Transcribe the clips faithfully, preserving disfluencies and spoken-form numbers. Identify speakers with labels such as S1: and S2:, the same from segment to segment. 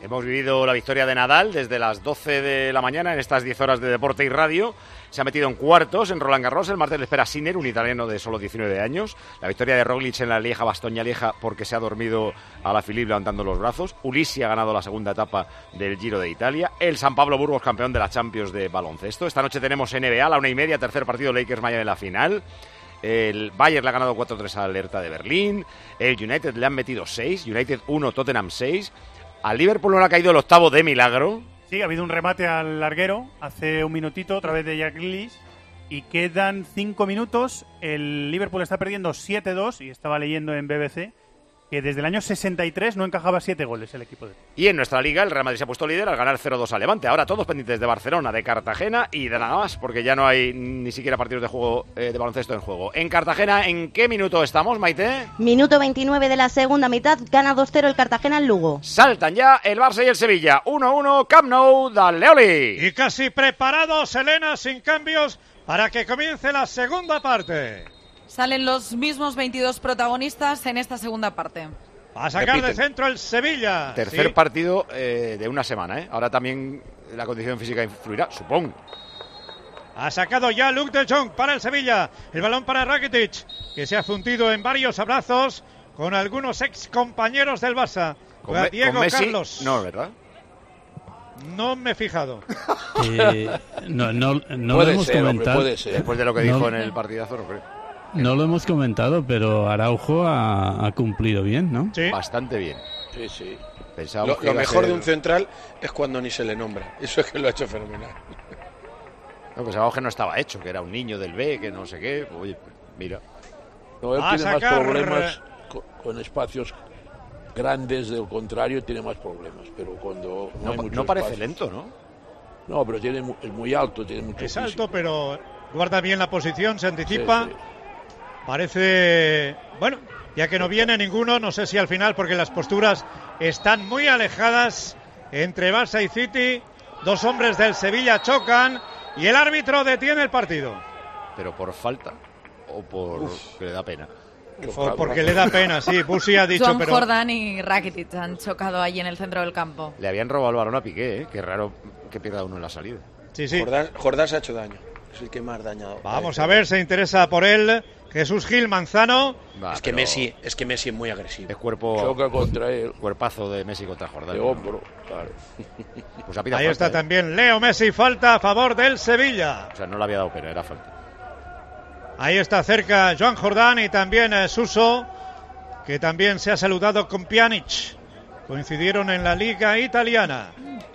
S1: Hemos vivido la victoria de Nadal desde las doce de la mañana en estas diez horas de deporte y radio. Se ha metido en cuartos en Roland Garros. El martes le espera Sinner, un italiano de solo diecinueve años. La victoria de Roglic en la Lieja-Bastoña-Lieja porque se ha dormido a la Philippe levantando los brazos. Ulissi ha ganado la segunda etapa del Giro de Italia. El San Pablo Burgos, campeón de la Champions de baloncesto. Esta noche tenemos N B A a la una y media, tercer partido Lakers-Miami en la final. El Bayern le ha ganado cuatro tres al Hertha de Berlín. El United le han metido seis. United uno, Tottenham seis. Al Liverpool no le ha caído el octavo de milagro.
S2: Sí, ha habido un remate al larguero hace un minutito, otra vez de Jack Grealish, y quedan cinco minutos. El Liverpool está perdiendo siete dos, y estaba leyendo en B B C que desde el año sesenta y tres no encajaba siete goles el equipo de...
S1: Y en nuestra liga el Real Madrid se ha puesto líder al ganar cero dos a Levante. Ahora todos pendientes de Barcelona, de Cartagena y de nada más, porque ya no hay ni siquiera partidos de juego eh, de baloncesto en juego. En Cartagena, ¿en qué minuto estamos, Maite?
S3: Minuto veintinueve de la segunda mitad, gana dos cero el Cartagena en Lugo.
S1: Saltan ya el Barça y el Sevilla. uno uno, Camp Nou, dale Oli.
S4: Y casi preparados, Elena, sin cambios, para que comience la segunda parte.
S5: Salen los mismos veintidós protagonistas en esta segunda parte.
S4: Va a sacar Repiten. de centro el Sevilla.
S1: Tercer
S4: sí.
S1: partido eh, de una semana, ¿eh? Ahora también la condición física influirá, supongo.
S4: Ha sacado ya Luke de Jong para el Sevilla. El balón para Rakitic, que se ha fundido en varios abrazos con algunos ex compañeros del Barça.
S1: Con,
S4: Me-
S1: Diego
S4: con Messi,
S1: Carlos. No, ¿verdad?
S4: No me he fijado.
S6: Eh, no no, no
S7: puede
S6: lo hemos
S7: ser,
S6: comentado.
S7: hombre, puede ser.
S1: Después de lo que
S6: No.
S1: dijo en el partidazo, no creo.
S6: No lo hemos comentado, pero Araujo ha, ha cumplido bien, ¿no?
S4: Sí.
S1: Bastante bien.
S7: Sí, sí.
S1: Pensábamos
S7: Lo,
S1: que
S7: lo
S1: iba a
S7: mejor
S1: ser-
S7: de un central es cuando ni se le nombra. Eso es que lo ha hecho fenomenal.
S1: No, pensábamos que no estaba hecho, que era un niño del B, que no sé qué. Oye, pues, mira.
S7: No, él
S4: Va a
S7: tiene
S4: sacar-
S7: más problemas con, con espacios grandes, del contrario, tiene más problemas. Pero cuando no,
S1: No,
S7: hay
S1: pa-
S7: mucho
S1: no parece
S7: espacio-
S1: lento, ¿no?
S7: No, pero tiene, mu- es muy alto, tiene mucho
S4: Es
S7: físico.
S4: alto, pero guarda bien la posición, se anticipa.
S7: Sí, sí.
S4: Parece, bueno, ya que no viene ninguno, no sé si al final, porque las posturas están muy alejadas entre Barça y City. Dos hombres del Sevilla chocan y el árbitro detiene el partido.
S1: Pero por falta o por
S7: Uf.
S1: que le da pena.
S4: O porque le da pena, sí. Busi ha dicho,
S5: Joan
S4: pero
S5: Jordan y Rakitic han chocado allí en el centro del campo.
S1: Le habían robado el balón a Piqué, ¿eh? Qué raro que pierda uno en la salida.
S4: sí, sí.
S7: Jordán, Jordán se ha hecho daño. Es el que más dañado.
S4: Vamos a ver, se interesa por él Jesús Gil Manzano.
S1: Va,
S7: Es que
S1: pero
S7: Messi, es que Messi es muy agresivo.
S1: es cuerpo,
S7: Choca contra él.
S1: cuerpazo de Messi contra Jordán.
S7: De hombro, claro.
S1: Pues ha pitado
S4: Ahí
S1: falta,
S4: está
S1: ¿eh?
S4: también Leo Messi, falta a favor del Sevilla.
S1: O sea, no le había dado pena, era falta.
S4: Ahí está cerca Joan Jordán y también eh, Suso, que también se ha saludado con Pjanic. Coincidieron en la Liga Italiana.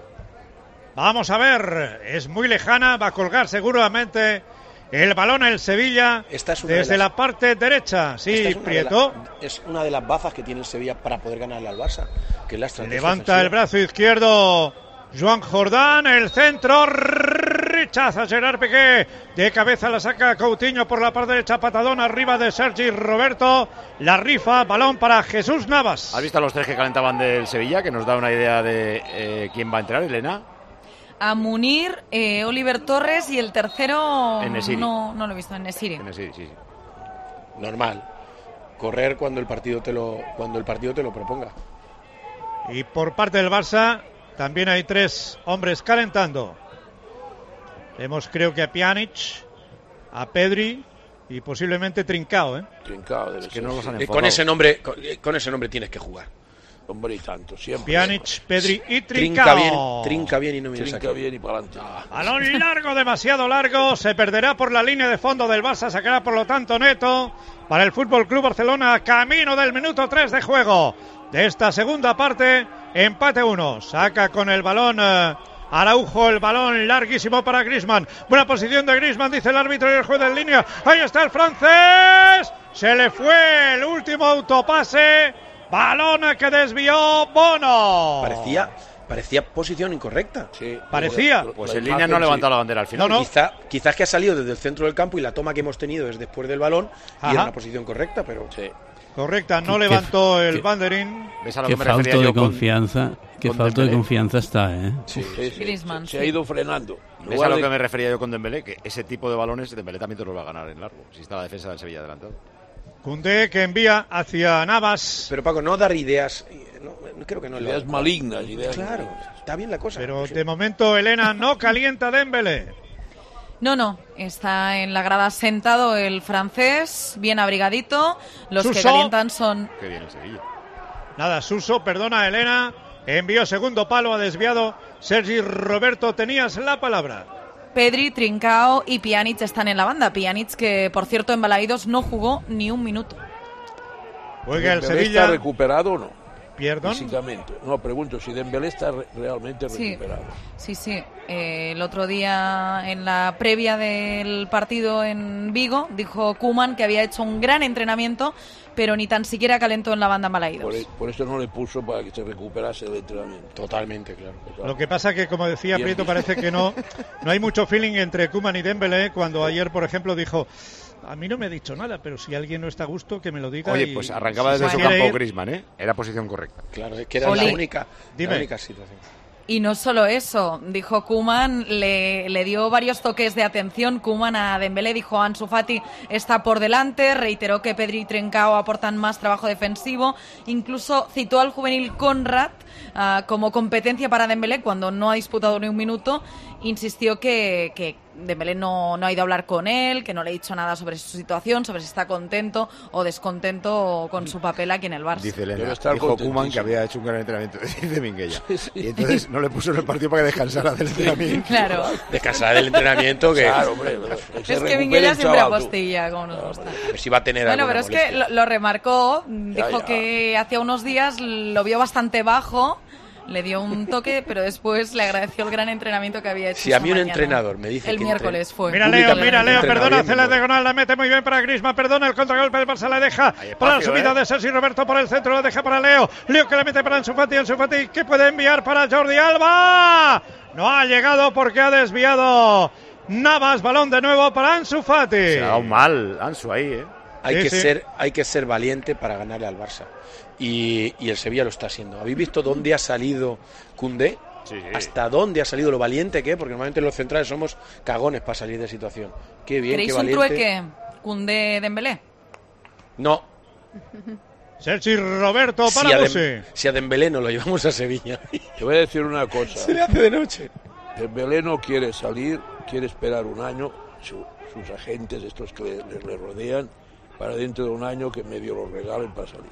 S4: Vamos a ver, es muy lejana, va a colgar seguramente el balón el Sevilla
S7: Esta es una de
S4: desde
S7: las-
S4: la parte derecha.
S7: Esta
S4: Sí,
S7: es una de
S4: Prieto.
S7: la- es una de las bazas que tiene el Sevilla para poder ganarle al Barça, que es la estrategia
S4: Levanta
S7: ofensiva.
S4: el brazo izquierdo Joan Jordán, el centro, rechaza Gerard Piqué, de cabeza la saca Coutinho por la parte derecha, patadón arriba de Sergi Roberto, la rifa, balón para Jesús Navas.
S1: ¿Has visto a los tres que calentaban del Sevilla? Que nos da una idea de eh, quién va a entrar, Elena.
S5: A Munir, eh, Oliver Torres y el tercero
S1: En-Nesyri.
S5: no, no lo he visto, en Nesiri.
S1: Sí, sí, sí.
S7: Normal. Correr cuando el partido te lo cuando el partido te lo proponga.
S4: Y por parte del Barça también hay tres hombres calentando. Vemos creo que a Pjanic, a Pedri y posiblemente Trincao, ¿eh?
S7: Trincao debe
S1: Es que
S7: ser,
S1: no los
S7: sí.
S1: han
S7: Eh,
S1: enfocado.
S7: con ese nombre con, eh, con ese nombre tienes que jugar. Hombre, y tanto, siempre.
S4: Pjanic, Pedri y
S7: Trinca
S4: Trincao.
S7: bien, trinca bien y no vienes
S6: Trinca
S7: aquí.
S6: bien y para adelante.
S4: Balón largo, demasiado largo, se perderá por la línea de fondo del Barça, sacará por lo tanto neto para el Fútbol Club Barcelona, camino del minuto tres de juego de esta segunda parte, empate uno, saca con el balón eh, Araujo, el balón larguísimo para Griezmann, buena posición de Griezmann, dice el árbitro y el juez en línea, ahí está el francés, se le fue el último autopase, balón que desvió Bono.
S7: Parecía parecía posición incorrecta.
S6: Sí,
S4: Parecía.
S6: la-
S1: Pues
S6: la
S1: en línea
S6: imagen,
S1: no ha levantado
S6: sí.
S1: la bandera al final.
S4: No, no.
S7: Quizá, quizás que ha salido desde el centro del campo y la toma que hemos tenido es después del balón y
S4: Ajá.
S7: era una posición correcta, pero
S6: Sí.
S4: Correcta, no
S6: Qué-
S4: levantó
S6: qué-
S4: el
S6: qué-
S4: banderín.
S1: ¿Ves a lo
S6: Qué
S1: que me
S6: falta
S1: refería
S6: de
S1: yo con-
S6: confianza, qué
S1: con
S6: falta de
S1: Dembélé?
S6: confianza está, ¿eh?
S7: sí,
S6: Sí,
S7: sí.
S5: Griezmann,
S6: se, se ha
S5: sí.
S6: ido frenando. En
S1: ¿Ves a
S6: lugar
S1: lo
S6: de-
S1: que me refería yo con Dembélé? Que ese tipo de balones Dembélé también te los va a ganar en largo, si está la defensa del Sevilla adelantado.
S4: Koundé que envía hacia Navas.
S7: Pero Paco, no dar ideas,
S8: no, creo que no
S7: ideas
S8: lo...
S7: malignas, ideas
S8: Claro,
S7: malignas.
S8: está bien la cosa.
S4: Pero de momento, Elena, no calienta Dembélé.
S5: No, no, está en la grada sentado el francés, bien abrigadito. Los
S4: Suso.
S5: que calientan son...
S1: Qué bien el Sevilla.
S4: Nada, Suso, perdona, Elena. Envió segundo palo, ha desviado Sergi Roberto. Tenías la palabra.
S5: Pedri, Trincao y Pjanic están en la banda. Pjanic, que por cierto en Balaídos no jugó ni un minuto.
S4: Juega el
S7: ¿Dembélé
S4: Sevilla.
S7: está recuperado o no?
S4: ¿Perdón?
S7: Físicamente. No, pregunto si Dembélé está re- realmente
S5: Sí.
S7: recuperado.
S5: Sí, sí. Eh, el otro día, en la previa del partido en Vigo, dijo Koeman que había hecho un gran entrenamiento, pero ni tan siquiera calentó en la banda en Balaídos.
S7: Por, e- por eso no le puso para que se recuperase el entrenamiento.
S8: Totalmente, claro.
S4: Lo que pasa que, como decía
S7: Bien
S4: Prieto,
S7: visto.
S4: parece que no, no hay mucho feeling entre Koeman y Dembélé, cuando ayer, por ejemplo, dijo... A mí no me ha dicho nada, pero si alguien no está a gusto, que me lo diga.
S1: Oye,
S4: y-
S1: pues arrancaba
S4: si
S1: desde
S4: se
S1: su
S4: quiere
S1: campo
S4: ir-
S1: Griezmann, ¿eh? Era posición correcta.
S8: Claro, es que era
S5: Oli.
S8: la única,
S4: Dime.
S8: la única situación.
S5: Y no solo eso, dijo Koeman, le, le dio varios toques de atención. Koeman a Dembélé dijo: Ansu Fati está por delante, reiteró que Pedri y Trincao aportan más trabajo defensivo, incluso citó al juvenil Conrad uh, como competencia para Dembélé cuando no ha disputado ni un minuto. Insistió que, que Dembélé no, no ha ido a hablar con él, que no le ha dicho nada sobre su situación, sobre si está contento o descontento con su papel aquí en el Barça.
S1: Dice Elena,
S7: Debe estar
S1: dijo Koeman
S7: contentísimo.
S1: que había hecho un gran entrenamiento, dice Minguella. Y entonces no le puso en el partido para que descansara del entrenamiento.
S5: Claro.
S8: Descansar del entrenamiento que...
S7: Claro, hombre. pero que se
S5: Es que
S7: recupere
S5: Minguella
S7: el
S5: siempre
S7: chaval, tú.
S5: apostilla, como nos gusta.
S8: Pues si va a tener
S5: Bueno,
S8: alguna
S5: pero es que
S8: molestia.
S5: lo, lo remarcó, dijo
S7: ya.
S5: que hacía unos días lo vio bastante bajo, le dio un toque, pero después le agradeció el gran entrenamiento que había hecho.
S8: Si a
S5: esa
S8: mí un
S5: mañana.
S8: entrenador me dice
S5: El
S8: que
S5: miércoles fue.
S4: Mira Leo,
S8: Públicamente
S4: mira Leo,
S8: entrena
S4: perdona,
S8: bien,
S4: hace la
S8: me muero.
S4: diagonal, la mete muy bien para Griezmann, perdona el contragolpe del Barça, la deja
S1: Hay espacio,
S4: para la subida
S1: ¿eh?
S4: de Sergi Roberto por el centro, la deja para Leo, Leo que la mete para Ansu Fati, Ansu Fati que puede enviar para Jordi Alba, no ha llegado porque ha desviado Navas, balón de nuevo para Ansu Fati.
S1: Se ha dado mal Ansu ahí, ¿eh?
S8: Hay,
S4: Sí,
S8: que
S4: sí.
S8: ser, hay que ser valiente para ganarle al Barça. Y, y el Sevilla lo está haciendo. ¿Habéis visto dónde ha salido Koundé?
S1: Sí, sí.
S8: ¿Hasta dónde ha salido lo valiente que es? Porque normalmente los centrales somos cagones para salir de situación. Qué bien,
S5: ¿Queréis
S8: qué
S5: un
S8: valiente.
S5: trueque? ¿Koundé Dembélé?
S8: No.
S4: Sergi Roberto
S8: Si
S4: para
S8: a,
S4: Busi.
S8: Dem- si a Dembélé no lo llevamos a Sevilla.
S7: Te voy a decir una cosa.
S8: Se le hace de noche.
S7: Dembélé no quiere salir, quiere esperar un año, su- sus agentes, estos que le, le- le rodean, para dentro de un año que medio lo regalen para salir.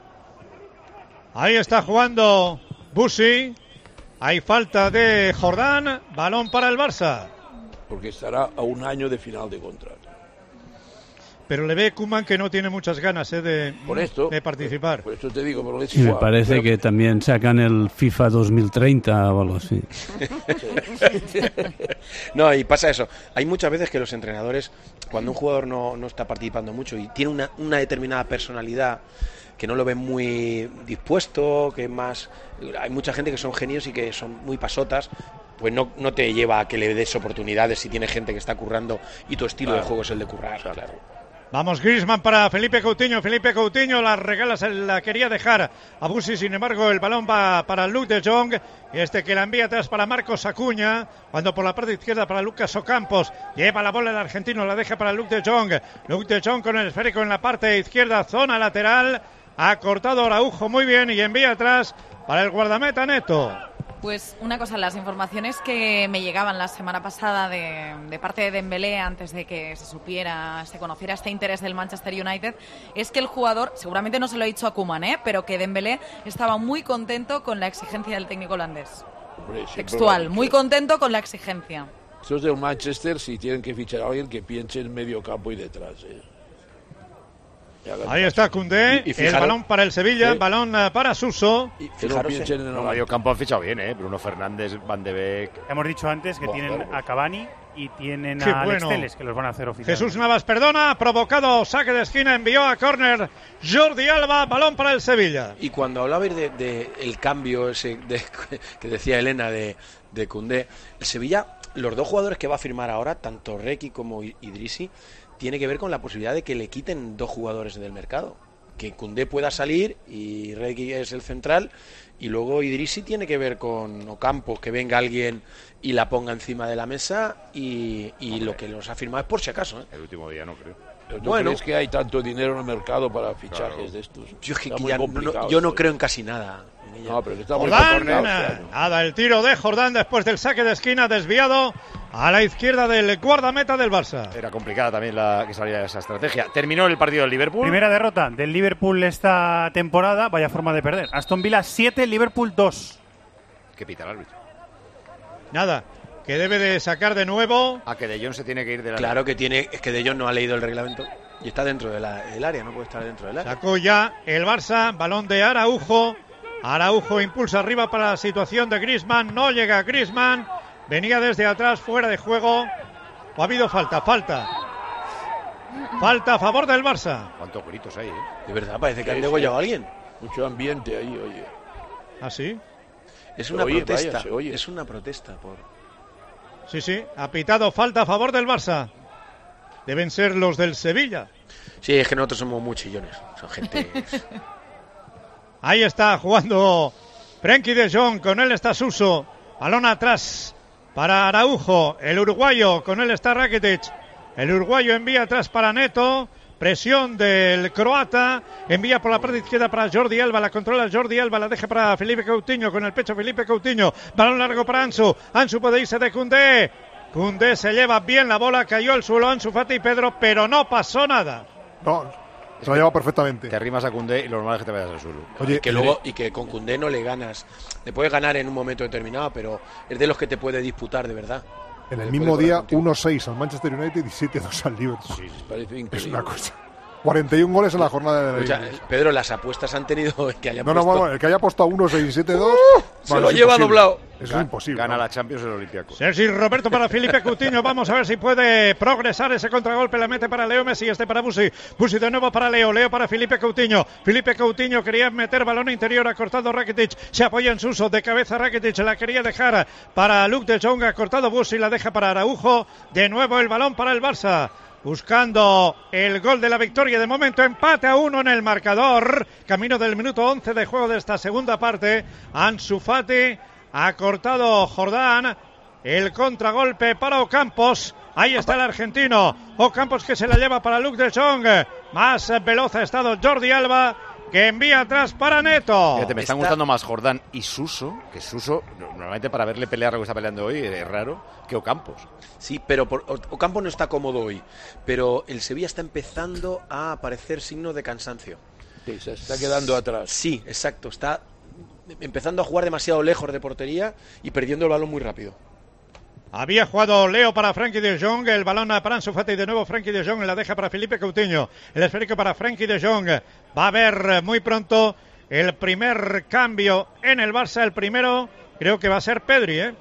S4: Ahí está jugando Busi. Hay falta de Jordán, balón para el Barça.
S7: Porque estará a un año de final de contrato.
S4: Pero le ve Koeman que no tiene muchas ganas eh, de,
S7: Por esto,
S4: de participar.
S7: Por eso te digo, pero es
S6: Y me
S7: igual.
S6: parece
S7: Pero-
S6: que también sacan el FIFA dos mil treinta o algo así.
S8: No, y pasa eso. Hay muchas veces que los entrenadores, cuando un jugador no, no está participando mucho y tiene una, una determinada personalidad que no lo ven muy dispuesto, que más... Hay mucha gente que son genios y que son muy pasotas, pues no, no te lleva a que le des oportunidades si tiene gente que está currando y tu estilo
S7: Claro.
S8: de juego es el de currar. Claro.
S4: Vamos, Griezmann para Felipe Coutinho. Felipe Coutinho la regala, se la quería dejar a Busi. Sin embargo, el balón va para Luke de Jong. Este que la envía atrás para Marcos Acuña. Cuando por la parte izquierda para Lucas Ocampos. Lleva la bola el argentino, la deja para Luke de Jong. Luke de Jong con el esférico en la parte izquierda, zona lateral. Ha cortado Araujo muy bien y envía atrás para el guardameta Neto.
S5: Pues una cosa, las informaciones que me llegaban la semana pasada de, de parte de Dembélé antes de que se supiera, se conociera este interés del Manchester United, es que el jugador, seguramente no se lo ha dicho a Koeman, ¿eh? pero que Dembélé estaba muy contento con la exigencia del técnico holandés.
S7: Hombre, siempre
S5: Textual,
S7: lo he
S5: muy
S7: dicho.
S5: contento con la exigencia.
S7: Estos del Manchester, si tienen que fichar a alguien que piense en medio campo y detrás. ¿eh? Y hagan
S4: Ahí
S7: caso.
S4: está Koundé.
S8: Y- y
S4: El
S8: fijaros-
S4: balón para el Sevilla.
S8: Sí.
S4: Balón eh, para Suso.
S8: Y
S7: Que no
S8: fijaros,
S7: piensen en
S1: En
S7: el
S1: el medio campo han fichado bien, ¿eh? Bruno Fernández, Van de Beek.
S2: Hemos dicho antes que
S7: Buah,
S2: tienen
S7: claro.
S2: a Cavani y tienen
S4: Qué
S2: a Alex
S4: bueno.
S2: Telles, que los van a hacer oficiales.
S4: Jesús Navas, perdona. Provocado. Saque de esquina. Envió a córner Jordi Alba. Balón para el Sevilla.
S8: Y cuando hablabais de, de el cambio ese de- que decía Elena de, de Koundé, el Sevilla, los dos jugadores que va a firmar ahora, tanto Requi como I- Idrissi, tiene que ver con la posibilidad de que le quiten dos jugadores del mercado. Que Koundé pueda salir y Requi es el central, y luego Idrissi tiene que ver con Ocampos, que venga alguien y la ponga encima de la mesa, y, y lo que los ha firmado es por si acaso, ¿eh?
S1: El último día no creo.
S7: ¿No
S8: Bueno.
S7: crees que hay tanto dinero en el mercado para fichajes claro. de estos?
S8: Yo, es que,
S7: Está
S8: que
S7: muy
S8: ya
S7: complicado
S8: no, yo no
S7: esto.
S8: creo en casi nada.
S7: No, pero que está muy
S4: Jordán,
S7: complicado este año.
S4: nada, el tiro de Jordán después del saque de esquina desviado a la izquierda del guardameta del Barça.
S1: Era complicada también la que salía esa estrategia. Terminó el partido del Liverpool.
S2: Primera derrota del Liverpool esta temporada, vaya forma de perder. Aston Villa siete, Liverpool dos.
S1: ¿Qué pita el árbitro?
S4: Nada, que debe de sacar de nuevo.
S1: A que De Jong se tiene que ir de la...
S8: Claro que tiene, es que De Jong no ha leído el reglamento y está dentro de la, del área, no puede estar dentro del área.
S4: Sacó ya el Barça, balón de Araujo. Araujo impulsa arriba para la situación de Griezmann, no llega Griezmann, venía desde atrás, fuera de juego. ¿O ha habido falta? Falta. Falta a favor del Barça.
S1: ¿Cuántos gritos hay, eh?
S8: De verdad, parece que han
S7: Sí,
S8: degollado
S7: sí.
S8: a alguien.
S7: Mucho ambiente ahí, oye.
S4: ¿Ah, sí?
S8: Es
S7: Se
S8: una
S7: oye,
S8: protesta.
S7: vaya, se oye.
S8: Es una protesta por.
S4: Sí, sí, ha pitado falta a favor del Barça. Deben ser los del Sevilla.
S8: Sí, es que nosotros somos muy chillones. Son gente.
S4: Ahí está jugando Frenkie de Jong, con él está Suso. Balón atrás para Araujo, el uruguayo, con él está Rakitic. El uruguayo envía atrás para Neto. Presión del croata, envía por la parte izquierda para Jordi Alba, la controla Jordi Alba, la deja para Felipe Coutinho, con el pecho Felipe Coutinho, balón largo para Ansu, Ansu puede irse de Koundé, Koundé se lleva bien la bola, cayó al suelo Ansu Fati y Pedro, pero no pasó nada.
S9: No, se lo ha llevado perfectamente.
S1: Te arrimas a Koundé y lo normal es que te vayas al suelo.
S9: Oye,
S8: y que luego y que con Koundé no le ganas, le puedes ganar en un momento determinado, pero es de los que te puede disputar de verdad.
S9: en el
S8: Le
S9: mismo
S8: puede
S9: día,
S8: correr contigo.
S9: uno seis al Manchester United y siete dos al Liverpool.
S7: Sí, parece increíble.
S9: Es una cosa. cuarenta y uno goles en la jornada de
S8: O sea, Pedro, las apuestas han tenido que haya
S9: No, no,
S8: puesto-
S9: bueno, el que haya apostado uno seis siete dos
S8: se lo lleva doblado.
S9: Eso es imposible.
S1: Gana
S9: ¿no?
S1: la Champions el Olympiacos.
S4: Sergi Roberto para Felipe Coutinho, vamos a ver si puede progresar ese contragolpe, la mete para Leo Messi, este para Busi, Busi de nuevo para Leo, Leo para Felipe Coutinho, Felipe Coutinho quería meter balón interior, ha cortado Rakitic, se apoya en Suso, de cabeza Rakitic, la quería dejar para Luke de Jong, ha cortado Busi, la deja para Araujo, de nuevo el balón para el Barça. Buscando el gol de la victoria, de momento empate a uno en el marcador, camino del minuto once de juego de esta segunda parte. Ansu Fati ha cortado Jordán, el contragolpe para Ocampos, ahí está el argentino, Ocampos que se la lleva para Luke de Jong, más veloz ha estado Jordi Alba, que envía atrás para Neto.
S1: Fíjate, me están
S8: Está-
S1: gustando más Jordán y Suso, que Suso, normalmente para verle pelear lo que está peleando hoy, es raro, que Ocampos.
S8: Sí, pero por, Ocampo no está cómodo hoy, pero el Sevilla está empezando a aparecer signos de cansancio.
S7: Sí, se está quedando atrás.
S8: Sí, exacto, está empezando a jugar demasiado lejos de portería y perdiendo el balón muy rápido.
S4: Había jugado Leo para Frenkie de Jong, el balón para Ansu Fati, de nuevo Frenkie de Jong, la deja para Felipe Coutinho, el esférico para Frenkie de Jong, va a haber muy pronto el primer cambio en el Barça, el primero creo que va a ser Pedri, ¿eh?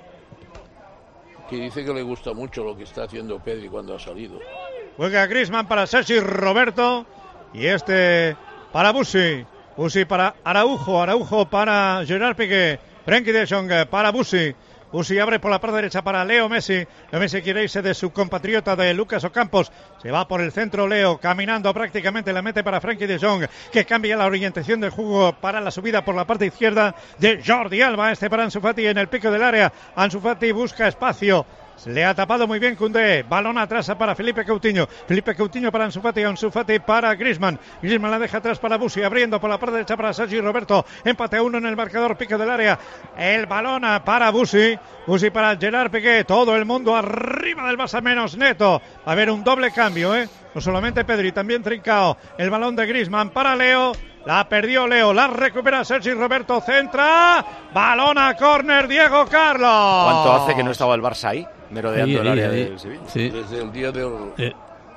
S7: Que dice que le gusta mucho lo que está haciendo Pedri cuando ha salido.
S4: Juega Griezmann para Sergi Roberto y este para Busi, Busi para Araujo, Araujo para Gerard Piqué, Frenkie de Jong para Busi. Busi abre por la parte derecha para Leo Messi. Leo Messi quiere irse de su compatriota de Lucas Ocampos. Se va por el centro Leo, caminando prácticamente, la mete para Frenkie de Jong, que cambia la orientación del juego para la subida por la parte izquierda de Jordi Alba. Este para Ansu Fati en el pico del área. Ansu Fati busca espacio. Le ha tapado muy bien Koundé. Balón atrás para Felipe Coutinho. Felipe Coutinho para Ansu Fati. Ansu Fati para Griezmann. Griezmann la deja atrás para Busi. Abriendo por la parte derecha para Sergi Roberto. Empate a uno en el marcador. Pico del área. El balón para Busi. Busi para Gerard Piqué. Todo el mundo arriba del Barça menos Neto. Va a haber un doble cambio, ¿eh? No solamente Pedri, también Trincao. El balón de Griezmann para Leo. La perdió Leo, la recupera Sergi Roberto, centra, balón a córner, Diego Carlos.
S1: ¿Cuánto hace que no estaba el Barça ahí, merodeando
S6: Ahí,
S1: el
S6: ahí,
S1: área
S6: ahí.
S1: del Sevilla?
S6: Sí.
S7: Desde el día del...
S6: Eh,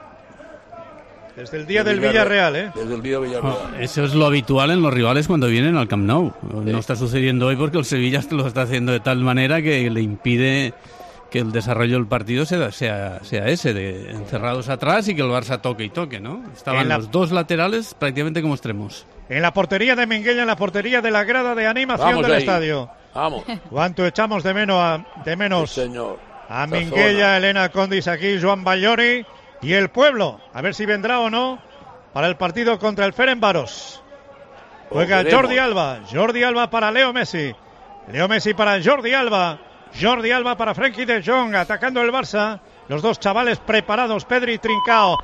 S4: Desde el día del Villarreal, ¿eh?
S7: Desde el día del
S6: no,
S7: Villarreal.
S6: eso es lo habitual en los rivales cuando vienen al Camp Nou. No está sucediendo hoy porque el Sevilla lo está haciendo de tal manera que le impide que el desarrollo del partido sea, sea, sea ese, de encerrados atrás y que el Barça toque y toque, ¿no? Estaban
S4: En la-
S6: los dos laterales prácticamente como extremos.
S4: En la portería de Minguella, en la portería de la grada de animación
S7: Vamos
S4: del
S7: ahí.
S4: estadio.
S7: Vamos,
S4: ¿Cuánto echamos de menos a, de menos
S7: sí, señor.
S4: a
S7: Esta
S4: Minguella,
S7: zona.
S4: Elena Condis aquí, Joan Ballori y el pueblo? A ver si vendrá o no para el partido contra el Ferencváros. Juega
S7: Lo veremos.
S4: Jordi Alba, Jordi Alba para Leo Messi, Leo Messi para Jordi Alba, Jordi Alba para Frenkie de Jong, atacando el Barça, los dos chavales preparados, Pedri y Trincao.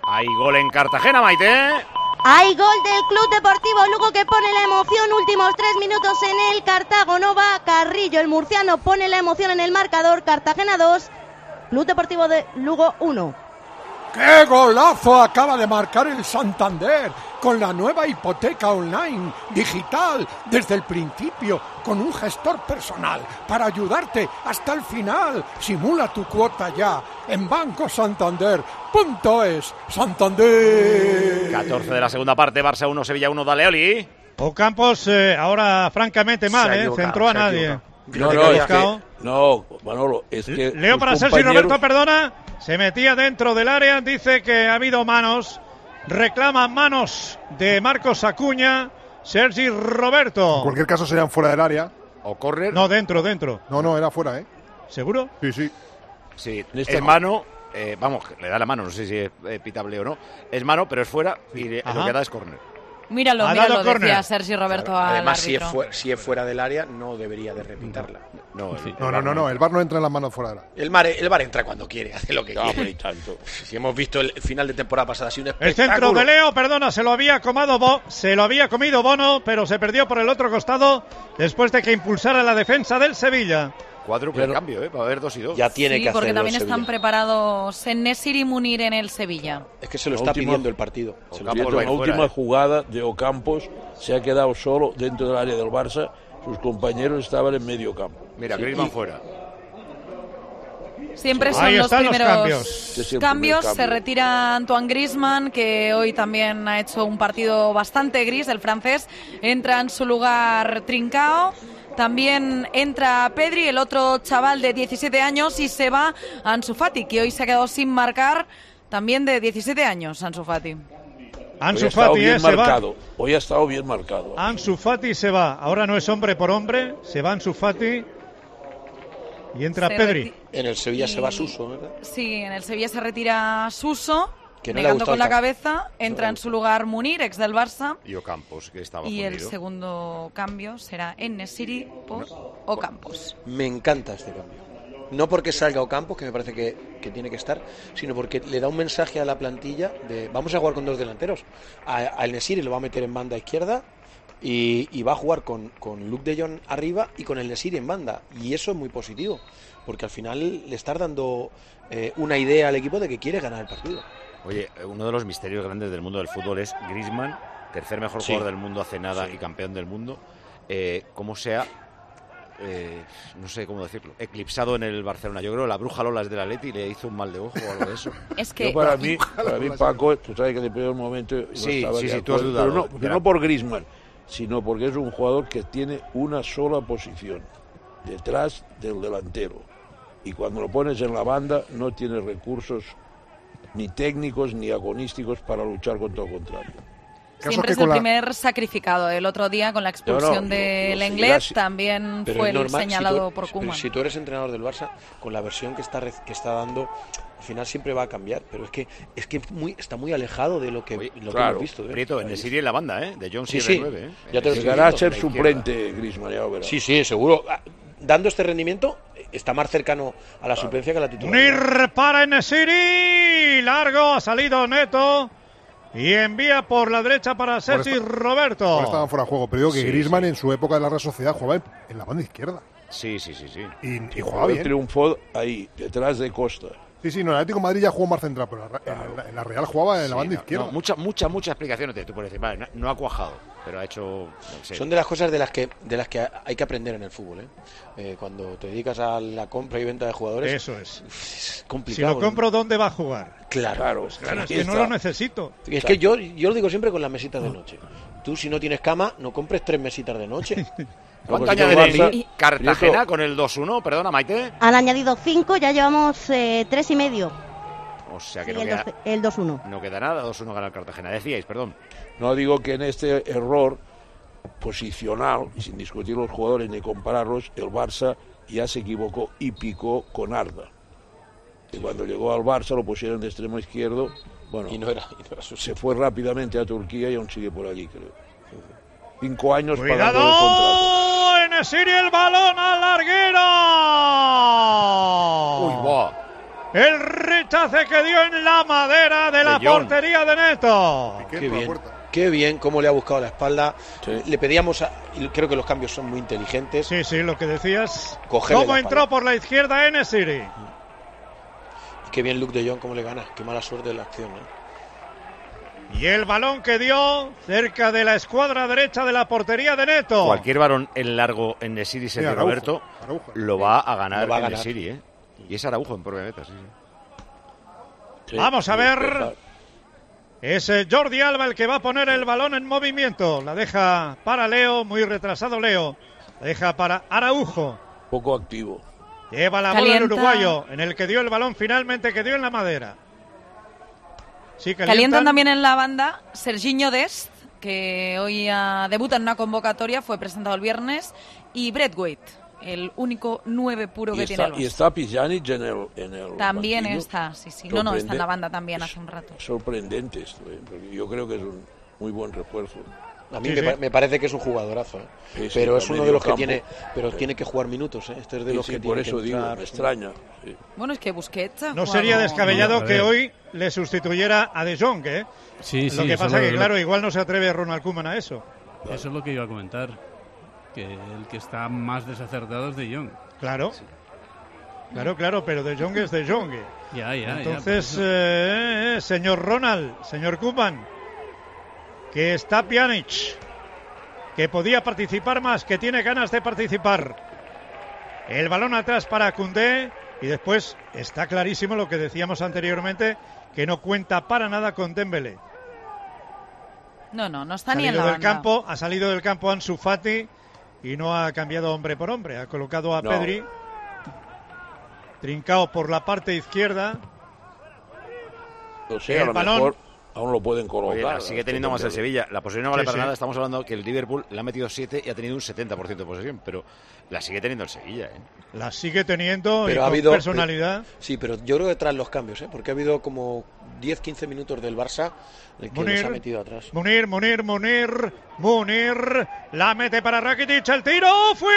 S1: Hay gol en Cartagena, Maite.
S3: Hay gol del Club Deportivo Lugo que pone la emoción. Últimos tres minutos en el Cartago Nova. Carrillo, el murciano, pone la emoción en el marcador. Cartagena dos, Club Deportivo de Lugo uno.
S10: ¡Qué golazo acaba de marcar el Santander! Con la nueva hipoteca online, digital, desde el principio, con un gestor personal para ayudarte hasta el final. Simula tu cuota ya en banco santander punto es. ¡Santander!
S1: catorce de la segunda parte, Barça uno, Sevilla uno, dale Oli.
S4: Ocampos eh, ahora francamente mal, ¿eh? Centró a nadie.
S7: No, no, es que, no, Manolo, es que...
S4: Leo para Sergi
S7: compañeros...
S4: Roberto, perdona, se metía dentro del área, dice que ha habido manos, reclama manos de Marcos Acuña, Sergi Roberto.
S9: En cualquier caso serían fuera del área.
S1: O córner.
S4: No, dentro, dentro.
S9: No, no, era fuera, ¿eh?
S4: ¿Seguro?
S9: Sí, sí.
S1: Sí,
S7: Este
S1: es mano, eh, vamos, le da la mano, no sé si es eh, pitable o no. Es mano, pero es fuera y le- lo que da es córner.
S5: Míralo,
S4: Ha
S5: míralo,
S4: dado
S5: decía
S4: córner.
S5: Sergi Roberto al
S8: Además, si es,
S5: árbitro.
S8: fuera, si es fuera del área, no debería de repitarla.
S1: No, el-
S9: No, no, no, no, el V A R no entra en las manos fuera del área.
S8: El VAR, el VAR entra cuando quiere, hace lo que
S7: No,
S8: quiere.
S7: hombre, y tanto.
S8: Si hemos visto el final de temporada pasada, ha sido un
S4: El
S8: espectáculo.
S4: centro de Leo, perdona, se lo había comado Bo, se lo había comido Bono, pero se perdió por el otro costado después de que impulsara la defensa del Sevilla.
S1: Cuádruple
S7: Pero-
S1: cambio, ¿eh? Para haber dos y dos.
S8: Ya tiene
S5: Sí,
S8: que
S5: porque
S8: hacerlo
S5: también
S8: el
S5: están
S8: Sevilla.
S5: preparados en Nesir y Munir en el Sevilla.
S8: Es que se lo
S7: La
S8: está
S7: última-
S8: pidiendo el partido. Se lo
S1: Ocampos
S7: Fíjate,
S1: va a
S7: en
S1: ir
S7: la
S1: fuera,
S7: última
S1: eh.
S7: jugada de Ocampos se ha quedado solo dentro del área del Barça. Sus compañeros estaban en medio campo.
S1: Mira,
S7: Sí,
S1: Griezmann
S7: y-
S1: fuera.
S5: Siempre son
S4: Ahí
S5: los
S4: están los
S5: primeros
S4: cambios.
S7: Este es el primer
S5: cambios.
S7: cambio.
S5: Se retira Antoine Griezmann, que hoy también ha hecho un partido bastante gris, el francés. Entra en su lugar Trincao. También entra Pedri, el otro chaval de diecisiete años, y se va Ansu Fati, que hoy se ha quedado sin marcar, también de diecisiete años, Ansu Fati.
S7: Hoy
S4: Ansu
S7: ha estado
S4: Fati
S7: bien
S4: eh, se va.
S7: marcado. Hoy ha estado bien marcado.
S4: Ansu Fati se va. Ahora no es hombre por hombre, se va Ansu Fati y entra
S5: Se
S4: Pedri.
S5: reti-
S8: En el Sevilla
S5: Y-
S8: se va Suso, ¿verdad?
S5: Sí, en el Sevilla se retira Suso,
S8: Que no le ha
S5: negando
S8: gustado
S5: con la
S8: el cam-
S5: cabeza. Entra en su lugar Munir, ex del Barça.
S1: Y Ocampos, que estaba
S5: Y el
S1: fundido.
S5: segundo cambio será En-Nesyri por Ocampos.
S8: Me encanta este cambio. No porque salga Ocampos, que me parece que, que tiene que estar, sino porque le da un mensaje a la plantilla de vamos a jugar con dos delanteros. A, a El Nesiri lo va a meter en banda izquierda y, y va a jugar con, con Luke de Jong arriba y con El Nesiri en banda. Y eso es muy positivo, porque al final le estás dando eh, una idea al equipo de que quiere ganar el partido.
S1: Oye, uno de los misterios grandes del mundo del fútbol es Griezmann, tercer mejor
S8: Sí.
S1: jugador del mundo hace nada
S8: Sí.
S1: y campeón del mundo. Eh, ¿Cómo sea, eh, no sé cómo decirlo, eclipsado en el Barcelona? Yo creo que la bruja Lola es del Atleti y le hizo un mal de ojo o algo de eso.
S5: Es que
S7: Yo para mí, para mí, Paco, tú sabes que de primer momento yo
S1: Sí,
S7: estaba
S1: sí,
S7: de
S1: sí, tú has
S7: acuerdo,
S1: dudado.
S7: pero no, pero
S1: Verá.
S7: no por Griezmann, sino porque es un jugador que tiene una sola posición, detrás del delantero. Y cuando lo pones en la banda no tiene recursos ni técnicos ni agonísticos para luchar contra el contrario.
S9: Caso
S5: siempre
S9: que
S5: es
S9: con
S5: el
S9: la-
S5: primer sacrificado. El otro día, con la expulsión
S7: no,
S5: del
S7: lo
S5: inglés,
S7: seguirás-
S5: también
S8: Pero
S5: fue
S8: es
S5: el
S8: normal,
S5: señalado
S8: si tú,
S5: por
S8: pero
S5: Koeman.
S8: si tú eres entrenador del Barça, con la versión que está re- que está dando, al final siempre va a cambiar. Pero es que es que muy, está muy alejado de lo que,
S1: Oye,
S8: lo que
S7: claro.
S8: hemos visto. ¿eh?
S1: Prieto, en el Siria en la banda, ¿eh? De John
S8: Sí,
S1: siete
S8: sí.
S1: nueve, ¿eh?
S8: Ya te lo estoy
S7: Llegará a
S8: diciendo,
S7: ser
S1: la
S7: suplente Griezmann, ya lo verás.
S8: Sí, sí, seguro. Ah, Dando este rendimiento, está más cercano a la suplencia que a la titularidad.
S4: Munir para En-Nesyri, largo, ha salido Neto y envía por la derecha para Sergi
S9: esta-
S4: Roberto.
S9: Ahora estaban fuera de juego, pero digo que
S1: Sí,
S9: Griezmann en su época de la Real Sociedad jugaba en, en la banda izquierda.
S1: Sí, sí, sí, sí.
S9: Y, y
S7: El
S9: jugaba
S7: jugador
S9: bien.
S7: triunfó ahí, detrás de Costa.
S9: Sí, sí, no, el Atlético de Madrid ya jugó más central, pero en la, en la- en la Real jugaba en
S1: Sí,
S9: la banda
S1: no,
S9: izquierda.
S1: no, mucha, mucha, mucha explicación. Tú puedes decir, vale, no, no ha cuajado, pero ha hecho. No sé.
S8: Son de las cosas de las que de las que hay que aprender en el fútbol. ¿eh? Eh, cuando te dedicas a la compra y venta de jugadores,
S4: Eso es.
S8: es
S4: Si
S8: complicado.
S4: lo
S8: ¿no?
S4: compro, ¿dónde va a jugar?
S8: Claro,
S7: Claro,
S8: pues,
S4: Claro, es
S7: Aquí
S4: que no
S7: está.
S4: lo necesito.
S8: Y es que yo, yo lo digo siempre con las mesitas de noche. Tú, si no tienes cama, no compres tres mesitas de noche.
S1: ¿Cuánto
S7: Porque
S1: añade
S7: el Barça-
S1: el Cartagena
S7: Prieto-
S1: con el dos uno? Perdona, Maite.
S3: Han añadido cinco, ya llevamos eh, tres y medio.
S1: O sea que
S3: Sí,
S1: no
S3: el,
S1: queda,
S3: dos- el dos uno.
S1: no queda nada, dos uno gana el Cartagena. Decíais, perdón.
S7: No digo que en este error posicional, y sin discutir los jugadores ni compararlos, el Barça ya se equivocó y picó con Arda. Y cuando llegó al Barça lo pusieron de extremo izquierdo, bueno,
S8: Y no era, y no era su
S7: se fue rápidamente a Turquía y aún sigue por allí, creo. Cinco años pagando el contrato.
S4: ¡Cuidado! En-Nesyri el balón al larguero.
S1: Uy, buah.
S4: El rechace que dio en la madera de, de la John. portería de Neto.
S8: Qué bien, qué bien cómo le ha buscado la espalda. Sí. Le pedíamos, a, y creo que los cambios son muy inteligentes.
S4: Sí, sí, lo que decías. Cogerle cómo entró por la izquierda En-Nesyri.
S8: Qué bien Luke de Jong, cómo le gana. Qué mala suerte de la acción, ¿eh?
S4: Y el balón que dio cerca de la escuadra derecha de la portería de Neto.
S1: Cualquier varón en largo en En-Nesyri, Sergio sí, Roberto, Araujo. lo va a ganar en En-Nesyri, ¿eh? Y es Araujo en propia meta, sí, sí.
S4: sí Vamos a ver. Es Jordi Alba el que va a poner el balón en movimiento. La deja para Leo, muy retrasado Leo. La deja para Araujo.
S7: Poco activo.
S4: Lleva la Calienta. bola el uruguayo, en el que dio el balón finalmente, que dio en la madera.
S5: Sí, calientan. calientan también en la banda Serginho Dest, que hoy uh, debuta en una convocatoria, fue presentado el viernes, y Braithwaite, el único nueve puro
S7: y
S5: que
S7: está,
S5: tiene el Barça.
S7: Y está Pjanic en el, en el
S5: También
S7: banquillo.
S5: está, sí, sí. No, no, está en la banda también hace un rato.
S7: Sorprendente esto, ¿eh? Porque yo creo que es un muy buen refuerzo.
S8: A mí sí, me, sí. me parece que es un jugadorazo, ¿eh? sí, sí, pero es uno de los campo. que tiene, pero sí. tiene que jugar minutos, ¿eh? Este es de
S7: sí,
S8: los
S7: sí,
S8: que
S7: por
S8: tiene
S7: eso
S8: que
S7: digo,
S8: entrar,
S7: me extraña. Sí.
S5: Bueno, es que Busquets
S4: no sería descabellado no, que hoy le sustituyera a De Jong, ¿eh?
S6: Sí, sí.
S4: Lo que pasa es que, lo... claro, igual no se atreve Ronald Koeman a eso.
S6: Claro. Eso es lo que iba a comentar, que el que está más desacertado es De Jong.
S4: Claro. Sí. Claro, claro, pero De Jong es De Jong.
S6: Ya, ya,
S4: Entonces, ya, eh, señor Ronald, señor Koeman, que está Pjanic, que podía participar más, que tiene ganas de participar. El balón atrás para Koundé y después está clarísimo lo que decíamos anteriormente, que no cuenta para nada con Dembélé.
S5: No, no, no está ni en
S4: la
S5: del
S4: banda. Campo, ha salido del campo Ansu Fati y no ha cambiado hombre por hombre, ha colocado a no. Pedri. Trincao por la parte izquierda.
S7: O sea, el a lo balón mejor aún lo pueden colocar.
S1: Oye, sigue teniendo más el Sevilla. La posesión no vale sí, para sí. nada. Estamos hablando que el Liverpool le ha metido siete y ha tenido un setenta por ciento de posesión, pero la sigue teniendo el Sevilla, ¿eh?
S4: La sigue teniendo
S8: pero
S4: y
S8: ha
S4: con
S8: habido,
S4: personalidad.
S8: Pero, sí, pero yo creo que tras los cambios, ¿eh? Porque ha habido como diez quince minutos del Barça el que
S4: Munir,
S8: los ha metido atrás.
S4: Munir, Munir, Munir, Munir, la mete para Rakitic, el tiro,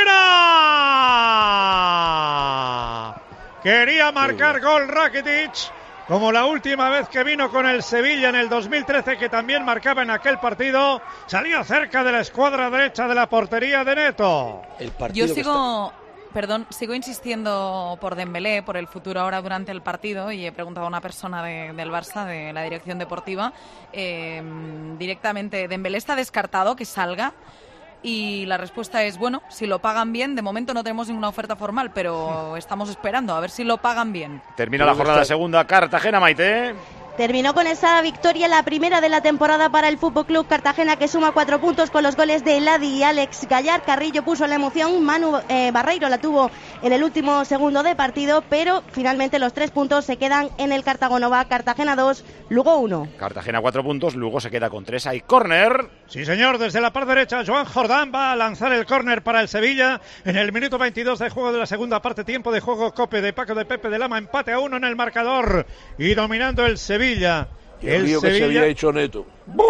S4: ¡fuera! Quería marcar gol Rakitic, como la última vez que vino con el Sevilla en el dos mil trece, que también marcaba en aquel partido. Salió cerca de la escuadra derecha de la portería de Neto.
S8: El partido
S5: Yo sigo, perdón, sigo insistiendo por Dembélé, por el futuro ahora durante el partido, y he preguntado a una persona de, del Barça, de la dirección deportiva, eh, directamente, ¿Dembélé está descartado que salga? Y la respuesta es, bueno, si lo pagan bien, de momento no tenemos ninguna oferta formal, pero estamos esperando a ver si lo pagan bien.
S1: Termina la jornada segunda, Cartagena, Maite.
S3: Terminó con esa victoria, la primera de la temporada para el F C Cartagena, que suma cuatro puntos con los goles de Eladi y Alex Gallar. Carrillo puso la emoción, Manu eh, Barreiro la tuvo en el último segundo de partido, pero finalmente los tres puntos se quedan en el Cartagonova. Cartagena dos, Lugo uno.
S1: Cartagena cuatro puntos, Lugo se queda con tres. Hay córner.
S4: Sí, señor, desde la parte derecha, Joan Jordán va a lanzar el córner para el Sevilla en el minuto veintidós de juego de la segunda parte. Tiempo de juego, Cope de Paco de Pepe de Lama, empate a uno en el marcador y dominando el Sevilla.
S7: Y el, el Sevilla que se había hecho Neto.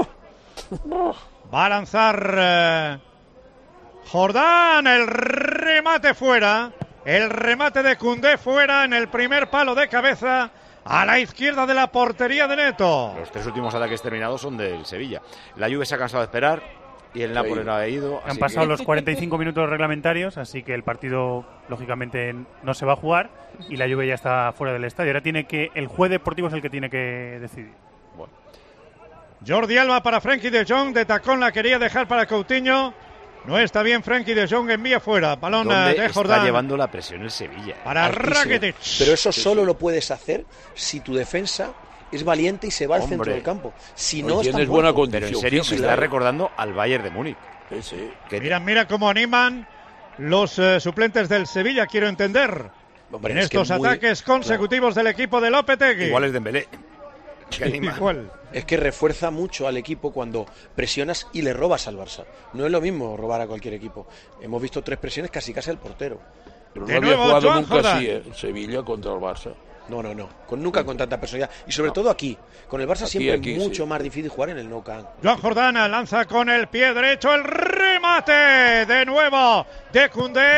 S4: Va a lanzar eh, Jordán, el remate fuera, el remate de Koundé fuera en el primer palo de cabeza a la izquierda de la portería de Neto.
S1: Los tres últimos ataques terminados son del Sevilla. La Juve se ha cansado de esperar y el Napoli no ha ido.
S2: Han pasado que... los cuarenta y cinco minutos reglamentarios, así que el partido lógicamente no se va a jugar y la Juve ya está fuera del estadio. Ahora tiene que el juez deportivo es el que tiene que decidir.
S4: Bueno. Jordi Alba para Frenkie de Jong, de tacón la quería dejar para Coutinho. No está bien, Frenkie de Jong envía fuera. Balón de Jordán.
S1: Está llevando la presión el Sevilla.
S4: Para Rakitic.
S8: Pero eso solo lo puedes hacer si tu defensa es valiente y se va al Hombre. centro del campo. Si no,
S7: tienes buena condición.
S1: Pero en serio,
S7: sí,
S1: me
S7: claro.
S1: está recordando al Bayern de Múnich.
S7: Sí, sí.
S4: Que... Mira, mira cómo animan los uh, suplentes del Sevilla, quiero entender. Hombre, en estos muy... ataques consecutivos claro. del equipo de Lopetegui.
S1: Igual es Dembélé.
S4: Igual.
S8: Es que refuerza mucho al equipo cuando presionas y le robas al Barça. No es lo mismo robar a cualquier equipo. Hemos visto tres presiones casi casi al portero.
S7: Pero no de había nuevo, jugado Joan nunca Jordán. así, ¿eh? Sevilla contra el Barça.
S8: No, no, no. Con, nunca con tanta personalidad. Y sobre no. todo aquí. Con el Barça aquí, siempre aquí, es mucho sí. más difícil jugar en el Nou Camp.
S4: Joan Jordana lanza con el pie derecho el remate de nuevo de Koundé.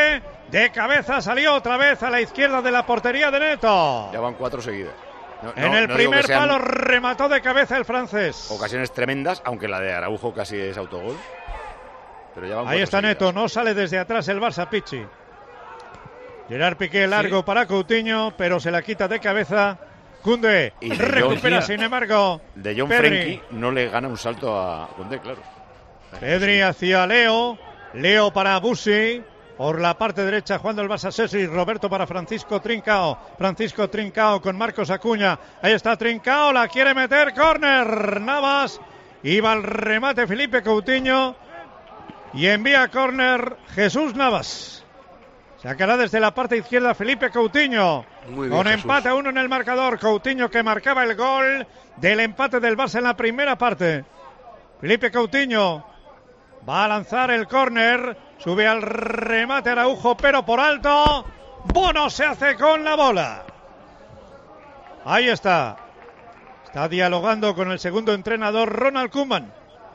S4: De cabeza salió otra vez a la izquierda de la portería de Neto.
S1: Ya van cuatro seguidas. No,
S4: en
S1: no,
S4: el
S1: no
S4: primer
S1: sean
S4: palo remató de cabeza el francés.
S1: Ocasiones tremendas, aunque la de Araujo casi es autogol. Pero ya van
S4: Ahí está
S1: seguidas.
S4: Neto, no sale desde atrás el Barça, Pichi. Gerard Piqué largo sí. para Coutinho, pero se la quita de cabeza. Koundé
S1: y
S4: recupera,
S1: John,
S4: sin embargo.
S1: De John
S4: Pedri.
S1: Frenkie no le gana un salto a Koundé, claro.
S4: Pedri hacia Leo. Leo para Busi. Por la parte derecha jugando el Barça Sessi. Roberto para Francisco Trincao. Francisco Trincao con Marcos Acuña. Ahí está Trincao, la quiere meter. Córner. Navas. Iba al remate Felipe Coutinho. Y envía córner Jesús Navas. Sacará desde la parte izquierda Felipe Coutinho.
S8: Muy bien,
S4: con
S8: Jesús.
S4: empate a uno en el marcador. Coutinho que marcaba el gol del empate del Barça en la primera parte. Felipe Coutinho va a lanzar el córner. Sube al remate Araujo, pero por alto. Bono se hace con la bola. Ahí está. Está dialogando con el segundo entrenador, Ronald Koeman.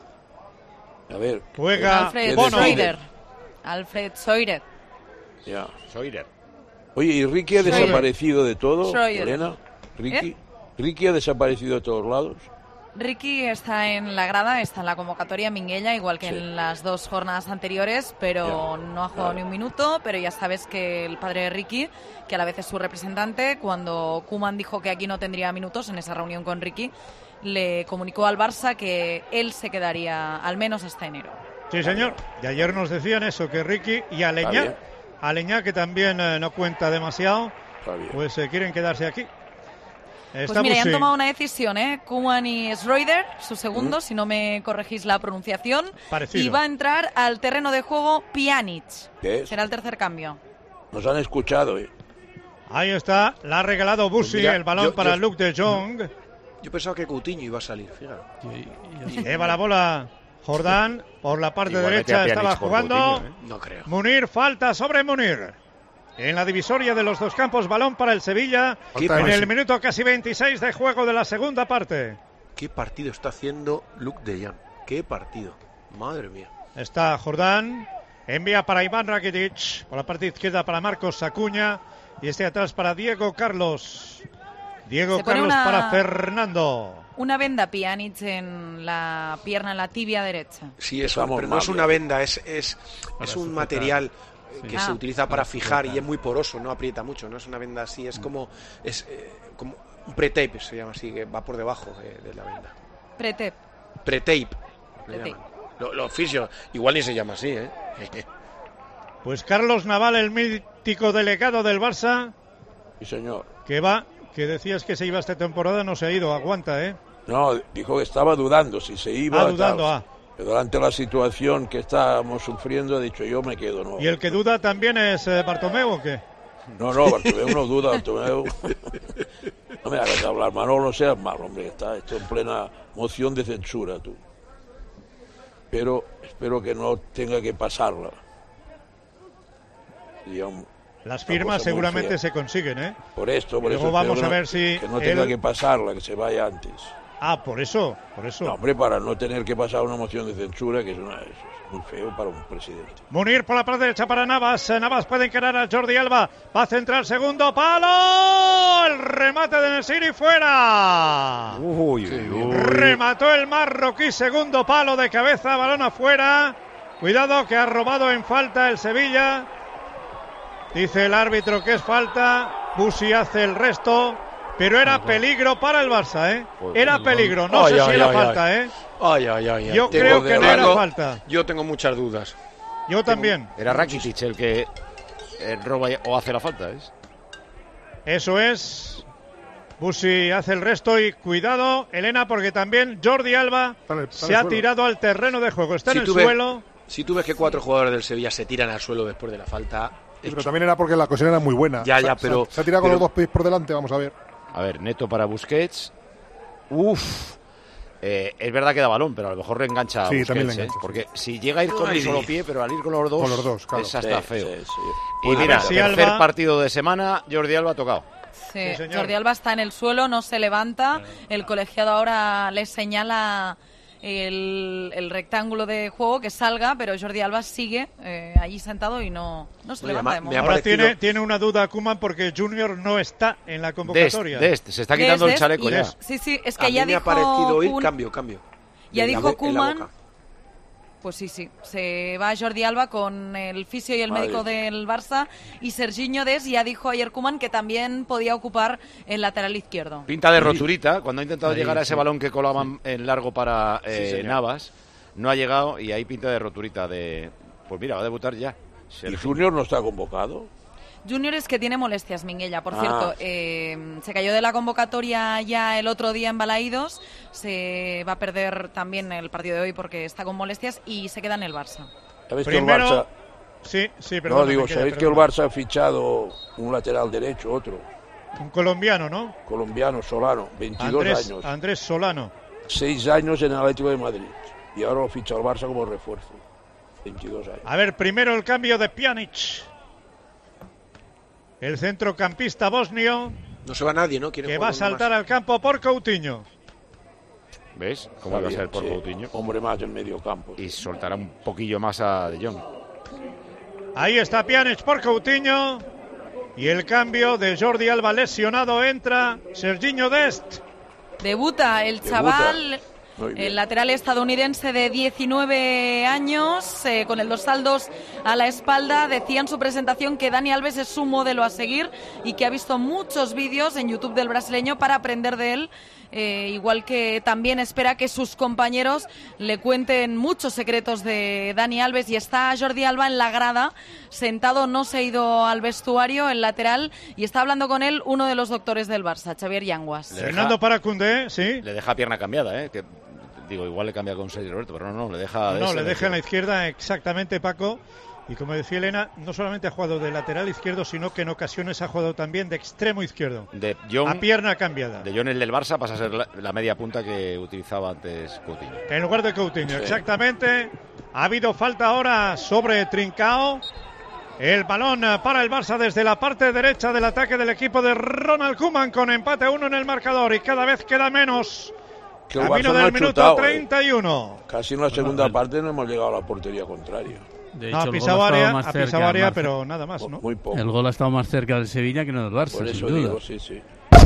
S7: A ver.
S4: Juega
S5: Alfred
S4: Bono.
S5: Soider. Alfred Soider.
S7: Ya.
S1: Soider.
S7: Oye, ¿y Ricky ha
S5: Schroeder.
S7: desaparecido de todo,
S5: Schroeder.
S7: Elena? ¿Ricky?
S5: ¿Eh?
S7: ¿Ricky ha desaparecido de todos lados?
S5: Ricky está en la grada, está en la convocatoria Minguella, igual que
S7: Sí.
S5: en las dos jornadas anteriores, pero
S7: Ya,
S5: no ha jugado
S7: claro.
S5: ni un minuto. Pero ya sabes que el padre de Ricky, que a la vez es su representante, cuando Koeman dijo que aquí no tendría minutos en esa reunión con Ricky, le comunicó al Barça que él se quedaría al menos hasta enero.
S4: Sí, señor. Y ayer nos decían eso, que Ricky y
S7: Está
S4: Aleñá,
S7: bien.
S4: Aleñá que también eh, no cuenta demasiado,
S7: Está bien.
S4: pues eh, quieren quedarse aquí.
S5: Pues
S4: Está
S5: mira, ya han
S4: Busi.
S5: tomado una decisión, ¿eh? Koeman y Schroeder, su segundo,
S7: Mm.
S5: si no me corregís la pronunciación.
S4: Parecido.
S5: Y va a entrar al terreno de juego Pjanic.
S7: ¿Qué es?
S5: Será el tercer cambio.
S7: Nos han escuchado, ¿eh?
S4: Ahí está, la ha regalado Busi,
S8: Pues mira,
S4: el balón
S8: yo-
S4: para
S8: yo-
S4: Luke de Jong.
S8: Yo pensaba que Coutinho iba a salir, fíjate.
S4: Lleva la bola Jordán, por la parte
S1: Igual mete
S4: derecha
S1: a Pjanic
S4: estaba
S1: por
S4: jugando.
S1: Coutinho, ¿eh?
S8: No creo.
S4: Munir, falta sobre Munir. En la divisoria de los dos campos, balón para el Sevilla.
S8: ¿Qué,
S9: Falta
S4: En
S9: Messi.
S4: el minuto casi veintiséis de juego de la segunda parte.
S8: qué partido está haciendo Luke de Jong? ¿Qué partido? Madre mía.
S4: Está Jordán. Envía para Iván Rakitic. Por la parte izquierda para Marcos Acuña. Y este atrás para Diego Carlos. Diego
S5: Se pone
S4: Carlos
S5: una-
S4: para Fernando.
S5: Una venda Pjanic en la pierna, en la tibia derecha.
S8: Sí, eso,
S7: Estamos
S8: pero no es
S7: mal,
S8: una
S7: ¿eh?
S8: venda, es, es,
S6: Para
S8: es un
S6: sujetar.
S8: material
S6: Sí.
S8: que
S5: Ah.
S8: se utiliza para
S6: Para
S8: fijar
S6: sujetar.
S8: y es muy poroso, no aprieta mucho, no es una venda así, es como, es, eh, como un pre-tape, se llama así, que va por debajo de, de la venda.
S5: Pretep.
S8: Pre-tape. le
S5: Pre-tape.
S8: llaman. Lo- Los fisios, igual ni se llama así, ¿eh?
S4: Pues Carlos Naval, el mítico delegado del Barça,
S7: Sí, señor.
S4: que va, que decías que se iba esta temporada, no se ha ido, aguanta, ¿eh?
S7: No, dijo que estaba dudando si se iba.
S4: Ah, dudando,
S7: tal.
S4: ah.
S7: Pero ante la situación que estábamos sufriendo, ha dicho yo me quedo, no.
S4: ¿Y el que duda también es eh, Bartomeu o qué?
S7: No, no, Bartomeu no duda, Bartomeu. No me hagas hablar, Manolo, no seas malo, hombre, está esto en plena moción de censura, tú. Pero espero que no tenga que pasarla. Digamos,
S4: Las
S7: una
S4: firmas
S7: cosa muy
S4: seguramente
S7: fea.
S4: se consiguen, ¿eh?
S7: Por esto, por
S4: Luego
S7: eso.
S4: vamos
S7: espero
S4: a
S7: que no-
S4: ver si
S7: Que no tenga
S4: él-
S7: que pasarla, que se vaya antes.
S4: Ah, por eso, por eso.
S7: No, hombre, para no tener que pasar una moción de censura, que es, una, eso es muy feo para un presidente.
S4: Munir por la parte derecha para Navas. Eh, Navas puede encarar a Jordi Alba. Va a centrar segundo palo. El remate de Nesiri fuera.
S1: Uy, uy, uy.
S4: Remató el marroquí, segundo palo de cabeza, balón afuera. Cuidado que ha robado en falta el Sevilla. Dice el árbitro que es falta. Busi hace el resto. Pero era peligro para el Barça, ¿eh? Era peligro. No
S8: Ay,
S4: sé
S8: ay,
S4: si era
S8: ay,
S4: falta, ¿eh?
S8: Ay, ay, ay. ay.
S4: Yo
S8: Tengo-
S4: creo que no era
S8: tengo-
S4: falta.
S8: Yo tengo muchas dudas.
S4: Yo también.
S1: Era Rakitic el que eh, roba o hace la falta, ¿es?
S4: Eso es. Busi hace el resto y cuidado, Elena, porque también Jordi Alba
S9: Está en el- está en
S4: se
S9: el
S4: ha
S9: suelo.
S4: tirado al terreno de juego. Está
S8: Si
S4: en el
S8: tú ves-
S4: suelo.
S8: Si tú ves que cuatro jugadores del Sevilla se tiran al suelo después de la falta...
S9: Sí, pero
S8: hecho.
S9: también era porque la ocasión era muy buena.
S8: Ya,
S9: Se-
S8: ya,
S9: se-
S8: pero-
S9: Se, ha tirado con
S8: pero-
S9: los dos pies por delante, vamos a ver.
S1: A ver, Neto para Busquets. Uf. Eh, es verdad que da balón, pero a lo mejor reengancha a
S9: Sí,
S1: Busquets,
S9: también le
S1: ¿eh?
S9: engancha, sí.
S1: Porque si llega a ir con
S8: Ay.
S1: un solo pie, pero al ir con los dos,
S9: Con los dos, claro.
S1: esa está
S7: Sí,
S1: feo.
S7: sí, sí.
S1: Y
S4: Pues a
S1: mira,
S4: ver si
S1: tercer
S4: Alba-
S1: partido de semana, Jordi Alba ha tocado.
S5: Sí,
S4: Sí, señor.
S5: Jordi Alba está en el suelo, no se levanta. El colegiado ahora le señala el, el rectángulo de juego, que salga, pero Jordi Alba sigue eh, allí sentado y no, no se
S8: Oye,
S5: levanta
S8: ma-
S5: de
S8: me
S5: momento.
S8: ha
S4: Ahora
S8: parecido-
S4: tiene, tiene una duda Koeman porque Junior no está en la
S1: Dest,
S4: convocatoria.
S1: Dest, se está quitando
S5: Dest,
S1: el chaleco
S5: y-
S1: ya.
S5: Sí, sí, es que
S8: A
S5: ya
S8: mí me
S5: dijo
S8: ha parecido oír
S5: Koeman-
S8: cambio, cambio.
S5: Ya
S8: En la
S5: dijo
S8: bo- en la
S5: Koeman,
S8: boca.
S5: pues sí, sí, se va Jordi Alba con el fisio y el
S7: Madre.
S5: médico del Barça, y Serginho Dest ya dijo ayer Koeman que también podía ocupar el lateral izquierdo.
S1: Pinta de roturita, cuando ha intentado
S6: Ahí,
S1: llegar a ese
S6: sí.
S1: balón que colaban en largo para eh,
S8: señor.
S1: Navas, no ha llegado y ahí pinta de roturita de... Pues mira, va a debutar ya.
S7: ¿Y
S1: Sergio.
S7: Junior no está convocado?
S5: Junior es que tiene molestias, Minguella, por
S7: Ah.
S5: cierto. Eh, se cayó de la convocatoria ya el otro día en Balaídos, se va a perder también el partido de hoy porque está con molestias y se queda en el Barça.
S7: ¿Sabéis que el
S4: Primero,
S7: Barça...
S4: sí, sí, perdón.
S7: No, digo, ¿sabéis que el Barça ha fichado un lateral derecho, otro?
S4: Un colombiano, ¿no?
S7: Colombiano, Solano, veintidós
S4: Andrés,
S7: años.
S4: Andrés Solano.
S7: Seis años en el Atlético de Madrid. Y ahora lo ficha el Barça como refuerzo. veintidós años.
S4: A ver, primero el cambio de Pjanic. El centrocampista bosnio
S8: No se va nadie, ¿no? Quiere
S4: que
S8: jugar
S4: va a
S8: con uno
S4: saltar
S8: más.
S4: al campo por Coutinho.
S1: ¿Ves? ¿Cómo
S7: Está
S1: va a
S7: bien,
S1: ser por
S7: sí.
S1: Coutinho?
S7: Hombre más en medio campo.
S1: Y soltará un poquillo más a De Jong.
S4: Ahí está Pjanic por Coutinho. Y el cambio de Jordi Alba lesionado, entra Serginho Dest.
S5: Debuta el
S7: Debuta.
S5: chaval,
S7: Muy bien.
S5: el lateral estadounidense de diecinueve años, eh, con el dorsal dos a la espalda. Decía en su presentación que Dani Alves es su modelo a seguir y que ha visto muchos vídeos en YouTube del brasileño para aprender de él. Eh, igual que también espera que sus compañeros le cuenten muchos secretos de Dani Alves, y está Jordi Alba en la grada, sentado, no se ha ido al vestuario, el lateral, y está hablando con él uno de los doctores del Barça, Xavier Yanguas.
S1: Le deja-
S4: Fernando para Koundé, sí.
S1: Le deja pierna cambiada, ¿eh? Que, digo, igual le cambia con Sergio Roberto, pero no, no, le deja... de
S4: No,
S1: ese
S4: le
S1: de
S4: deja en la
S1: izquierda.
S4: izquierda exactamente, Paco. Y como decía Elena, no solamente ha jugado de lateral izquierdo, sino que en ocasiones ha jugado también de extremo izquierdo.
S1: De Jong,
S4: A pierna cambiada.
S1: de Jong, el del Barça, pasa a ser la, la media punta que utilizaba antes Coutinho.
S4: En lugar de Coutinho,
S7: Sí.
S4: exactamente. Ha habido falta ahora sobre Trincao. El balón para el Barça desde la parte derecha del ataque del equipo de Ronald Koeman, con empate a uno en el marcador y cada vez queda menos.
S7: Que el
S4: Camino
S7: Barça no
S4: del
S7: ha
S4: minuto
S7: chutado, ¿eh?
S4: treinta y uno.
S7: Casi en la segunda parte no hemos llegado a la portería contraria.
S6: De
S4: No,
S6: hecho,
S4: ha
S6: el gol
S4: pisado
S6: ha estado
S4: área,
S6: más
S4: ha
S6: cerca,
S4: pisado área,
S6: más-
S4: pero nada más, ¿no?
S7: Muy poco.
S6: El gol ha estado más cerca del Sevilla que no del Barça,
S7: Por
S6: sin
S7: eso
S6: duda.
S7: digo, sí, sí.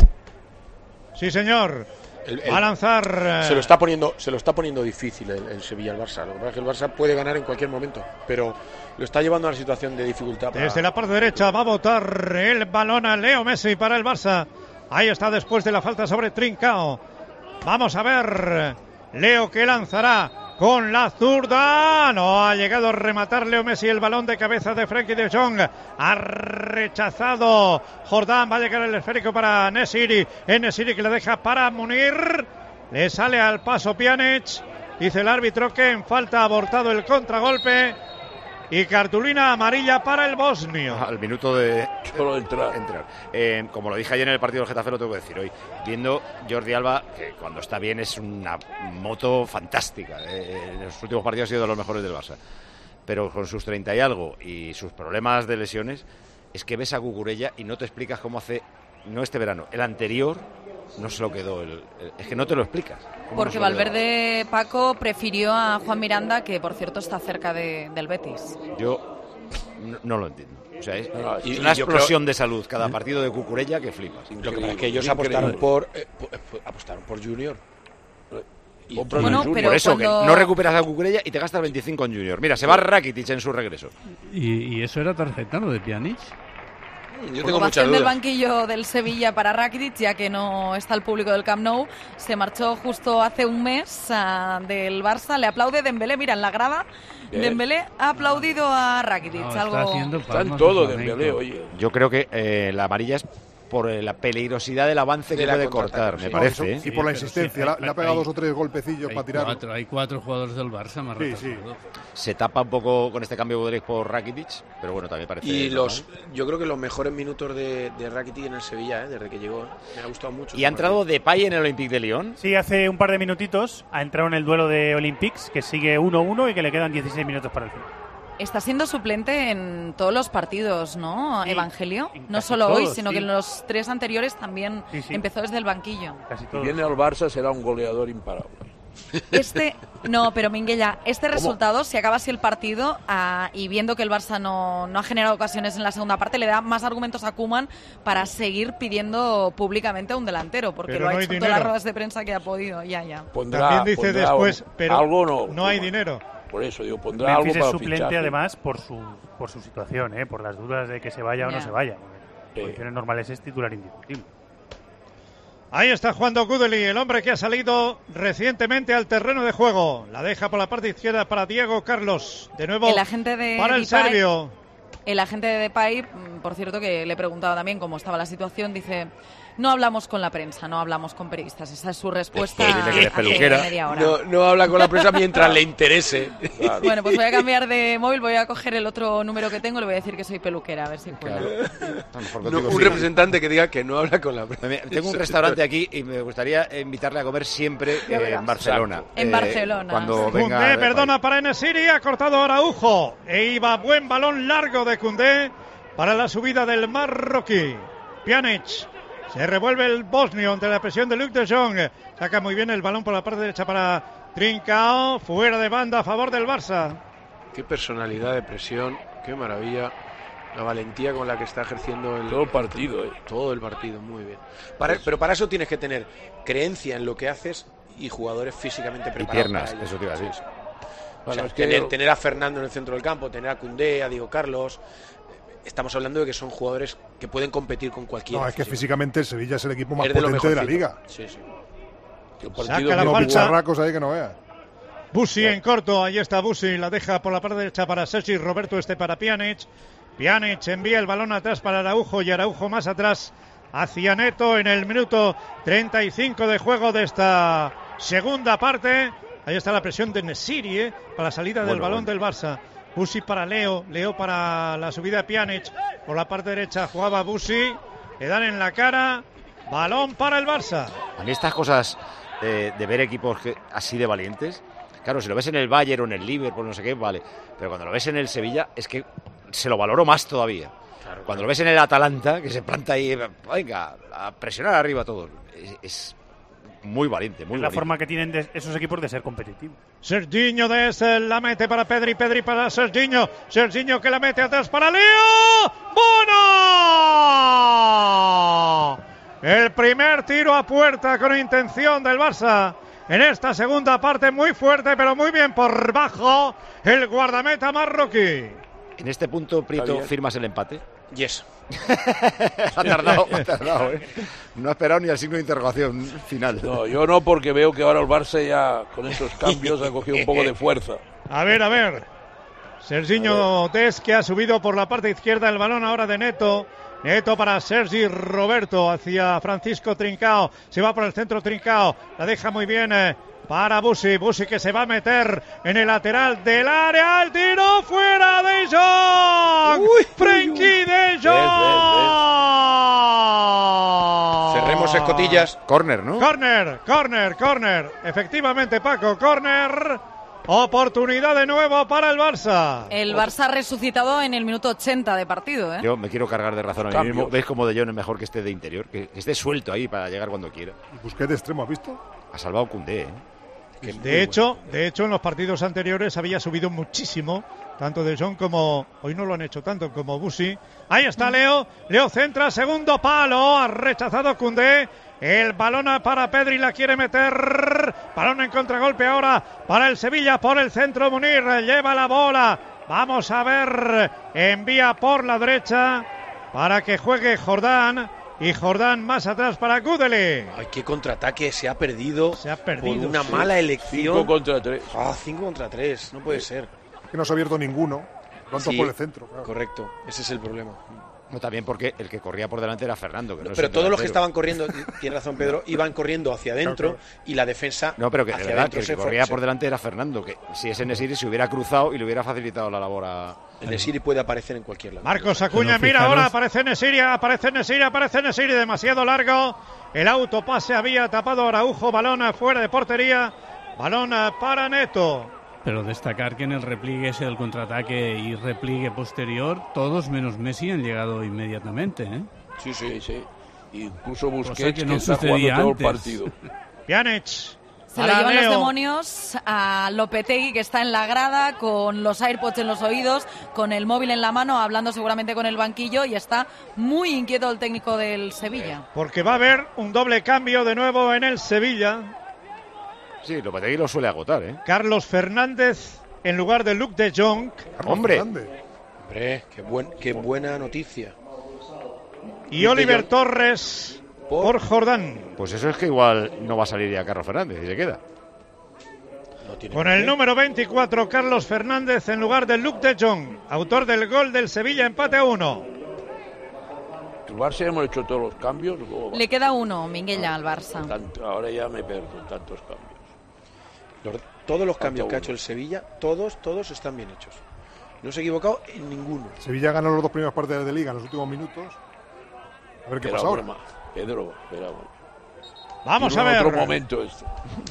S4: Sí, señor.
S8: El- el-
S4: Va a lanzar. eh,
S8: Se lo está poniendo, se lo está poniendo difícil el, el Sevilla al Barça. Lo que pasa es que el Barça puede ganar en cualquier momento, pero lo está llevando a una situación de dificultad. para-
S4: Desde la parte derecha va a botar el balón a Leo Messi para el Barça. Ahí está después de la falta sobre Trincao. Vamos a ver. Leo que lanzará con la zurda. No ha llegado a rematar Leo Messi el balón de cabeza de Frenkie de Jong. Ha rechazado Jordán. Va a llegar el esférico para Nesiri. Es Nesiri que le deja para Munir. Le sale al paso Pjanic. Dice el árbitro que en falta ha abortado el contragolpe. Y cartulina amarilla para el bosnio.
S1: Al minuto de
S7: Solo entrar.
S1: entrar. Eh, como lo dije ayer en el partido del Getafe, lo tengo que decir hoy. Viendo Jordi Alba, que cuando está bien es una moto fantástica. Eh, en los últimos partidos ha sido de los mejores del Barça. Pero con sus treinta y algo y sus problemas de lesiones, es que ves a Cucurella y no te explicas cómo hace, no este verano, el anterior, no se lo quedó. El, el- es que no te lo explicas. cómo no
S5: Porque
S1: se lo quedó.
S5: Valverde, Paco, prefirió a Juan Miranda, que por cierto está cerca de- del Betis.
S1: Yo no, no lo entiendo. O sea, es,
S7: No,
S1: es
S8: y-
S1: una
S8: y yo
S1: explosión de salud cada partido de Cucurella que flipas.
S8: Lo que pasa es que
S7: Increíble,
S8: ellos
S7: increíble.
S8: apostaron por, eh, po- eh, apostaron por Junior. Y
S7: Compran
S5: Bueno,
S7: el Junior.
S5: pero
S1: Por eso,
S5: cuando-
S1: que no recuperas a Cucurella y te gastas veinticinco en Junior. Mira, se va Rakitic en su regreso.
S6: ¿Y, y eso era tarjeta, lo de Pjanic?
S8: yo tengo muchas
S5: Ovación del
S8: dudas.
S5: banquillo del Sevilla para Rakitic, ya que no está el público del Camp Nou. Se marchó justo hace un mes ah, del Barça. Le aplaude Dembélé. Mira, en la grada,
S7: Bien.
S5: Dembélé ha aplaudido a Rakitic.
S6: No, está
S5: algo...
S6: haciendo
S7: Está en
S6: palmas
S7: todo
S6: de
S7: de
S6: flamenco.
S7: Dembélé, oye.
S1: Yo creo que eh, la amarilla es por eh, la peligrosidad del avance
S8: De
S1: que
S8: la
S1: puede
S8: contraataque,
S1: cortar,
S8: sí.
S1: me
S8: No,
S1: parece.
S9: Y
S1: ¿eh?
S9: por la
S6: pero sí,
S9: insistencia,
S6: hay-
S9: le, le ha pegado
S6: hay-
S9: dos o tres golpecillos
S6: Hay
S9: para tirar.
S6: cuatro, hay cuatro jugadores del Barça más
S9: Sí, sí.
S6: retrasados.
S1: Se tapa un poco con este cambio de Budrich por Rakitic, pero bueno, también parece...
S8: Y los,
S1: normal.
S8: yo creo que los mejores minutos de, de Rakitic en el Sevilla, ¿eh? Desde que llegó, ¿eh? Me ha gustado mucho.
S1: Y ha entrado Depay en el Olympique de Lyon.
S2: Sí, hace un par de minutitos ha entrado en el duelo de Olympics, que sigue uno uno y que le quedan dieciséis minutos para el final.
S5: Está siendo suplente en todos los partidos, ¿no,
S2: Sí,
S5: Evangelio?
S2: en
S5: No
S2: casi
S5: solo hoy,
S2: todos,
S5: sino
S2: sí.
S5: que en los tres anteriores también
S2: Sí, sí.
S5: empezó desde el banquillo.
S2: Casi
S7: Si
S2: todos.
S7: viene al Barça será un goleador imparable.
S5: Este, No, pero Minguella, este
S7: ¿Cómo?
S5: resultado, si acaba así el partido ah, y viendo que el Barça no, no ha generado ocasiones en la segunda parte, le da más argumentos a Koeman para seguir pidiendo públicamente a un delantero, porque
S4: Pero
S5: lo
S4: no
S5: ha
S4: hay
S5: hecho en
S4: dinero.
S5: todas las ruedas de prensa que ha podido. Ya, ya.
S7: Pondrá,
S4: También dice
S7: pondrá
S4: después,
S7: un-
S4: pero
S7: algo no,
S4: no hay
S7: Koeman.
S4: dinero.
S7: Por eso, digo, pondrá algo
S2: Memphis es
S7: para
S2: suplente
S7: fichaje.
S2: además por su por su situación, ¿eh? Por las dudas de que se vaya o no
S5: Ya.
S2: se vaya. En
S7: Sí.
S2: condiciones normales es titular indiscutible.
S4: Ahí está jugando Gudeli, el hombre que ha salido recientemente al terreno de juego. La deja por la parte izquierda para Diego Carlos. De nuevo
S5: El agente de
S4: para el
S5: Depay-
S4: serbio.
S5: El agente de Depay, mm, por cierto, que le preguntaba también cómo estaba la situación, dice: no hablamos con la prensa, no hablamos con periodistas. Esa es su respuesta
S1: Dile que eres
S5: hace
S1: peluquera.
S5: media hora.
S8: No, no habla con la prensa mientras le interese.
S7: Claro.
S5: Bueno, pues voy a cambiar de móvil, voy a coger el otro número que tengo y le voy a decir que soy peluquera, a ver si puedo.
S1: Claro. A lo mejor
S8: No,
S1: contigo
S8: un
S1: sí.
S8: representante que diga que no habla con la prensa.
S1: Me- Tengo un restaurante aquí y me gustaría invitarle a comer siempre eh, en Barcelona.
S5: En Barcelona.
S1: Cuando venga.
S4: Koundé,
S1: de
S4: perdona para Enesiri, ha cortado Araujo. E iba buen balón largo de Koundé para la subida del marroquí. Pjanic. Se revuelve el bosnio ante la presión de Luc de Jong. Saca muy bien el balón por la parte derecha para Trincao. Fuera de banda a favor del Barça.
S8: Qué personalidad de presión, qué maravilla. La valentía con la que está ejerciendo el,
S7: Todo el partido, eh.
S8: todo el partido, muy bien. Para- pero para eso tienes que tener creencia en lo que haces y jugadores físicamente
S1: Y
S8: preparados.
S1: piernas,
S8: para ello.
S1: eso te iba a decir.
S8: Sí, sí. O
S7: Bueno,
S8: sea,
S7: es que
S8: tener,
S7: yo-
S8: tener a Fernando en el centro del campo, tener a Koundé, a Diego Carlos. Estamos hablando de que son jugadores que pueden competir con cualquiera.
S9: No, es que físicamente el Sevilla es el equipo más
S8: Es de lo
S9: potente de la
S8: mejorcito.
S9: liga.
S8: Sí, sí.
S7: Que el
S4: Saca
S7: partido
S4: la
S7: que
S9: Los
S7: no
S4: falta.
S9: bicharracos ahí que no veas.
S4: Busi en corto, ahí está Busi, la deja por la parte derecha para Sergi Roberto, este para Pjanic. Pjanic envía el balón atrás para Araujo y Araujo más atrás hacia Neto en el minuto treinta y cinco de juego de esta segunda parte. Ahí está la presión de Nesiri, ¿eh? Para la salida del
S1: Bueno,
S4: balón
S1: bueno.
S4: del Barça. Busi para Leo, Leo para la subida de Pjanic. Por la parte derecha jugaba Busi, le dan en la cara, balón para el Barça.
S1: A mí estas cosas de, de ver equipos que- así de valientes, claro, si lo ves en el Bayern o en el Liverpool, no sé qué, vale. Pero cuando lo ves en el Sevilla, es que se lo valoro más todavía. Cuando lo ves en el Atalanta, que se planta ahí, venga, a presionar arriba a todos, es, es muy valiente, muy
S2: Es la
S1: valiente.
S2: forma que tienen de- esos equipos de ser competitivos.
S4: Serginho de la mete para Pedri, Pedri para Serginho, Serginho que la mete atrás para Leo, ¡Bono! El primer tiro a puerta con intención del Barça en esta segunda parte, muy fuerte pero muy bien por bajo el guardameta marroquí.
S1: En este punto, Prieto,
S7: bien.
S1: firmas el empate.
S8: Yes.
S1: ha tardado, ha tardado, ¿eh? No ha esperado ni al signo de interrogación final.
S7: No, yo no, porque veo que ahora el Barça ya con esos cambios ha cogido un poco de fuerza.
S4: A ver, a ver. Serginho Des que ha subido por la parte izquierda el balón ahora de Neto. Neto para Sergi Roberto hacia Francisco Trincao. Se va por el centro Trincao. La deja muy bien eh, para Busi. Busi que se va a meter en el lateral del área. El tiro fuera de Jong. Frenkie de Jong.
S8: Cerremos escotillas.
S1: Corner, ¿no?
S4: Corner, corner, corner. Efectivamente, Paco, corner. Oportunidad de nuevo para el Barça.
S5: El Barça ha resucitado en el minuto ochenta de partido, ¿eh?
S1: Yo me quiero cargar de razón a mí
S7: Cambios.
S1: mismo. ¿Veis cómo De Jong es mejor que esté de interior? Que, que esté suelto ahí para llegar cuando quiera.
S9: Y Busquets de extremo, ¿has visto?
S1: Ha salvado Koundé, ¿eh?
S8: Que es muy
S4: De hecho, de hecho, en los partidos anteriores había subido muchísimo, tanto De Jong como, hoy no lo han hecho tanto, como Busi. Ahí está Leo, Leo centra, segundo palo, ha rechazado Koundé. El balón para Pedri, la quiere meter. Balón en contragolpe ahora para el Sevilla por el centro. Munir lleva la bola. Vamos a ver. Envía por la derecha para que juegue Jordán. Y Jordán más atrás para Gudeli.
S8: Ay, qué contraataque se ha perdido.
S4: Se ha perdido,
S8: Por una
S4: sí.
S8: mala elección.
S7: Cinco contra tres.
S8: Ah, cinco contra tres. No puede ser.
S9: Que no se ha abierto ninguno. Tanto
S8: Sí,
S9: por el centro. Claro.
S8: Correcto. Ese es el problema.
S1: No, también porque el que corría por delante era Fernando. Que no es
S8: Pero
S1: el
S8: todos los que
S1: delantero.
S8: estaban corriendo, tiene razón Pedro, iban corriendo hacia adentro y la defensa
S1: No, pero que de
S8: hacia
S1: verdad, que
S8: adentro
S1: el
S8: se
S1: que
S8: fue-
S1: corría
S8: se-
S1: por delante era Fernando. Que si es Enesiri se hubiera cruzado y le hubiera facilitado la labor a...
S8: El Nesiri puede aparecer en cualquier lado.
S4: Marcos Acuña,
S6: Pero
S4: mira
S6: fijaros-
S4: ahora, aparece Nesiri, aparece Nesiri, aparece Nesiri, demasiado largo. El autopase había tapado Araujo, balón fuera de portería, balón para Neto.
S6: Pero destacar que en el repliegue ese del contraataque y repliegue posterior, todos menos Messi han llegado inmediatamente, ¿eh?
S7: Sí, sí, sí. Incluso
S6: Cosa
S7: Busquets,
S6: que
S7: que,
S6: no
S7: está
S6: sucedía
S7: jugando todo
S6: antes.
S7: el partido.
S4: Pjanic,
S5: Se lo llevan los demonios a Lopetegui, que está en la grada con los AirPods en los oídos, con el móvil en la mano, hablando seguramente con el banquillo, y está muy inquieto el técnico del Sevilla.
S4: Porque va a haber un doble cambio de nuevo en el Sevilla.
S1: Sí, Lopetegui lo suele agotar, ¿eh?
S4: Carlos Fernández en lugar de Luke de Jong.
S1: ¡Hombre!
S8: Hombre, qué, buen, qué buena noticia.
S4: Y Oliver Torres por Jordán.
S1: Pues eso es que igual no va a salir ya Carlos Fernández y se queda.
S8: No
S4: Con el número veinticuatro, Carlos Fernández en lugar de Luke de Jong, autor del gol del Sevilla, empate a uno.
S7: ¿El Barça hemos hecho todos los cambios?
S5: Le queda uno, Minguella, al Barça.
S7: Tanto, ahora ya me perdo tantos cambios.
S8: Los, todos los cambios que ha hecho el Sevilla, todos, todos están bien hechos. No se ha equivocado en ninguno.
S9: Sevilla ganó los dos primeros partidos de Liga en los últimos minutos. A ver qué
S7: Era
S9: pasa ahora.
S7: broma. Pedro, espera.
S4: Vamos a ver.
S7: Otro momento esto.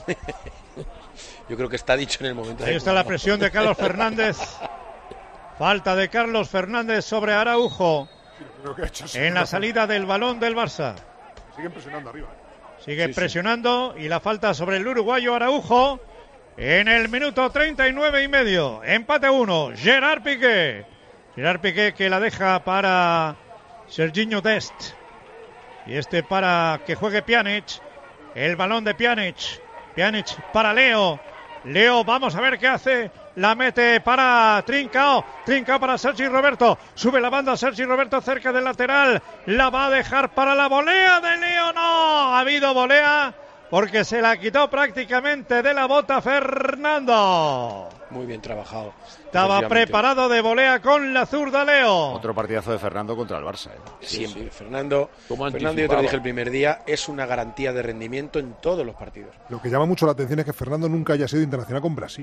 S8: Yo creo que está dicho en el momento.
S4: Ahí está la presión de Carlos Fernández. Falta de Carlos Fernández sobre Araujo. En la salida del balón del Barça.
S9: Siguen presionando arriba.
S4: Sigue
S9: Sí, sí.
S4: presionando y la falta sobre el uruguayo Araujo. En el minuto treinta y nueve y medio. Empate a uno. Gerard Piqué. Gerard Piqué que la deja para Serginho Dest. Y este para que juegue Pjanic. El balón de Pjanic. Pjanic para Leo. Leo, vamos a ver qué hace. La mete para Trincao. Trincao para Sergi Roberto. Sube la banda Sergi Roberto cerca del lateral. La va a dejar para la volea de Leo. No, ha habido volea porque se la quitó prácticamente de la bota Fernando.
S8: Muy bien trabajado.
S4: Estaba preparado de volea con la zurda Leo.
S1: Otro partidazo de Fernando contra el Barça, ¿eh?
S8: Siempre. Sí. Fernando,
S7: Como
S8: Fernando, yo te lo dije el primer día, es una garantía de rendimiento en todos los partidos.
S9: Lo que llama mucho la atención es que Fernando nunca haya sido internacional con Brasil.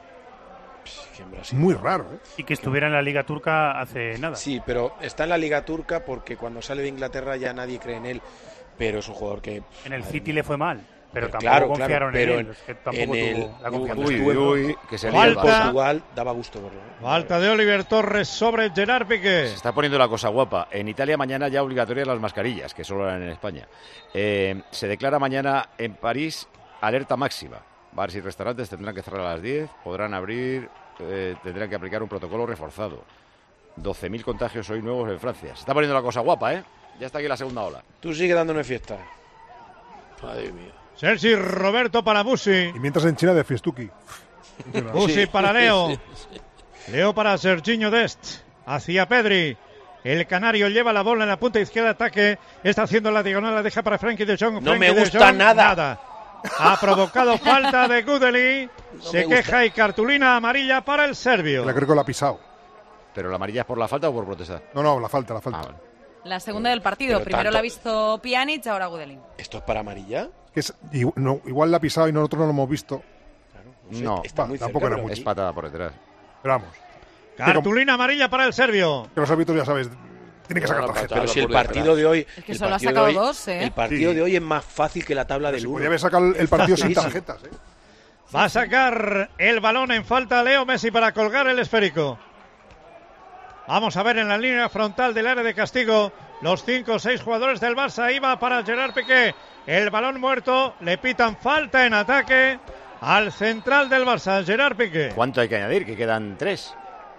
S8: Brasil.
S9: Muy raro, ¿eh?
S2: Y que estuviera en la Liga Turca hace nada.
S8: Sí, pero está en la Liga Turca porque cuando sale de Inglaterra ya nadie cree en él. Pero es un jugador que...
S2: En el City le fue mal. Pero tampoco
S8: claro,
S2: confiaron
S8: claro, pero
S2: en él. Es que tampoco
S8: en el,
S2: tuvo la confianza.
S8: uy,
S1: Uy, uy, que se lía el
S4: Falta.
S1: Barça.
S8: Portugal daba gusto verlo. ¿eh?
S4: Falta de Oliver Torres sobre Gerard Piqué.
S1: Se está poniendo la cosa guapa. En Italia mañana ya obligatorias las mascarillas, que solo eran en España. Eh, se declara mañana en París alerta máxima. Bares y restaurantes tendrán que cerrar a las diez, podrán abrir, eh, tendrán que aplicar un protocolo reforzado. doce mil contagios hoy nuevos en Francia. Se está poniendo la cosa guapa, ¿eh? Ya está aquí la segunda ola.
S8: Tú sigue dándome fiesta.
S7: Madre mía.
S4: Sergi Roberto para Busi.
S9: Y mientras en China de Fiestuki.
S4: Busi
S7: Sí.
S4: para Leo. Leo para Serginho Dest. Hacia Pedri. El canario lleva la bola en la punta izquierda, ataque. Está haciendo la diagonal, la deja para Frenkie de Jong.
S8: No
S4: Frenkie
S8: me
S4: de
S8: gusta
S4: Jong,
S8: nada.
S4: Ha provocado falta de Gudeli.
S8: No
S4: Se
S8: me gusta.
S4: queja y cartulina amarilla para el serbio.
S9: La creo que lo ha pisado.
S1: ¿Pero la amarilla es por la falta o por protestar?
S9: No, no, la falta, la falta.
S1: Ah, vale.
S5: La segunda del partido.
S8: Pero
S5: Primero
S8: tanto-
S5: la ha visto Pjanic, ahora Gudeli.
S8: ¿Esto es para amarilla?
S9: Que es, igu- no, igual la ha pisado y nosotros no lo hemos visto.
S8: No, sé,
S1: No,
S8: está
S9: va,
S8: muy
S9: tampoco
S8: cerca,
S9: era
S8: pero
S9: mucho.
S1: Es
S8: aquí-
S1: patada por detrás.
S9: Pero vamos,
S4: Cartulina amarilla para el serbio.
S9: que los árbitros ya sabes, tienen que sacar
S7: No, no,
S9: tarjeta.
S8: Pero si el
S7: por detrás.
S8: partido de hoy...
S5: Es que
S8: el
S5: solo ha
S8: partido de
S5: sacado
S8: hoy-
S5: dos, ¿eh?
S8: El partido
S9: Sí.
S8: de hoy es más fácil que la tabla del
S9: Se
S8: uno.
S9: podía haber sacado el partido sin
S8: Facilísimo.
S9: tarjetas, ¿eh?
S4: Va a sacar el balón en falta Leo Messi para colgar el esférico. Vamos a ver en la línea frontal del área de castigo los cinco o seis jugadores del Barça. Iba para Gerard Piqué. El balón muerto. Le pitan falta en ataque al central del Barça, Gerard Piqué.
S1: ¿Cuánto hay que añadir? Que quedan tres.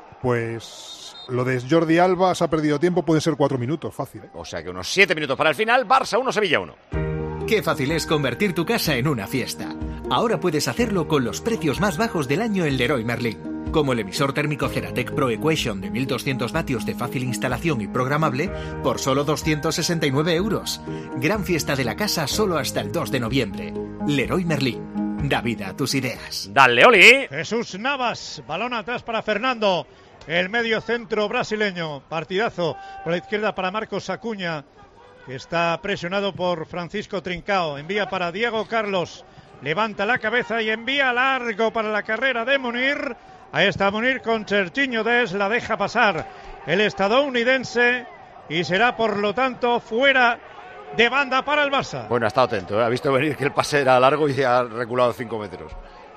S9: Pues lo de Jordi Alba se ha perdido tiempo, pueden ser cuatro minutos, fácil, ¿eh?
S1: O sea que unos siete minutos para el final. Barça uno, Sevilla uno.
S11: Qué fácil es convertir tu casa en una fiesta. Ahora puedes hacerlo con los precios más bajos del año en Leroy Merlin. Como el emisor térmico Ceratec Pro Equation de mil doscientos vatios de fácil instalación y programable por solo doscientos sesenta y nueve euros. Gran fiesta de la casa solo hasta el dos de noviembre. Leroy Merlin. Da vida a tus ideas.
S1: ¡Dale, Oli!
S4: Jesús Navas. Balón atrás para Fernando. El medio centro brasileño. Partidazo por la izquierda para Marcos Acuña, que está presionado por Francisco Trincao. Envía para Diego Carlos. Levanta la cabeza y envía largo para la carrera de Munir. Ahí está Munir con Serginho Dest. La deja pasar el estadounidense y será por lo tanto fuera de banda para el Barça.
S1: Bueno, ha estado atento, ¿eh? Ha visto venir que el pase era largo y ha reculado cinco metros.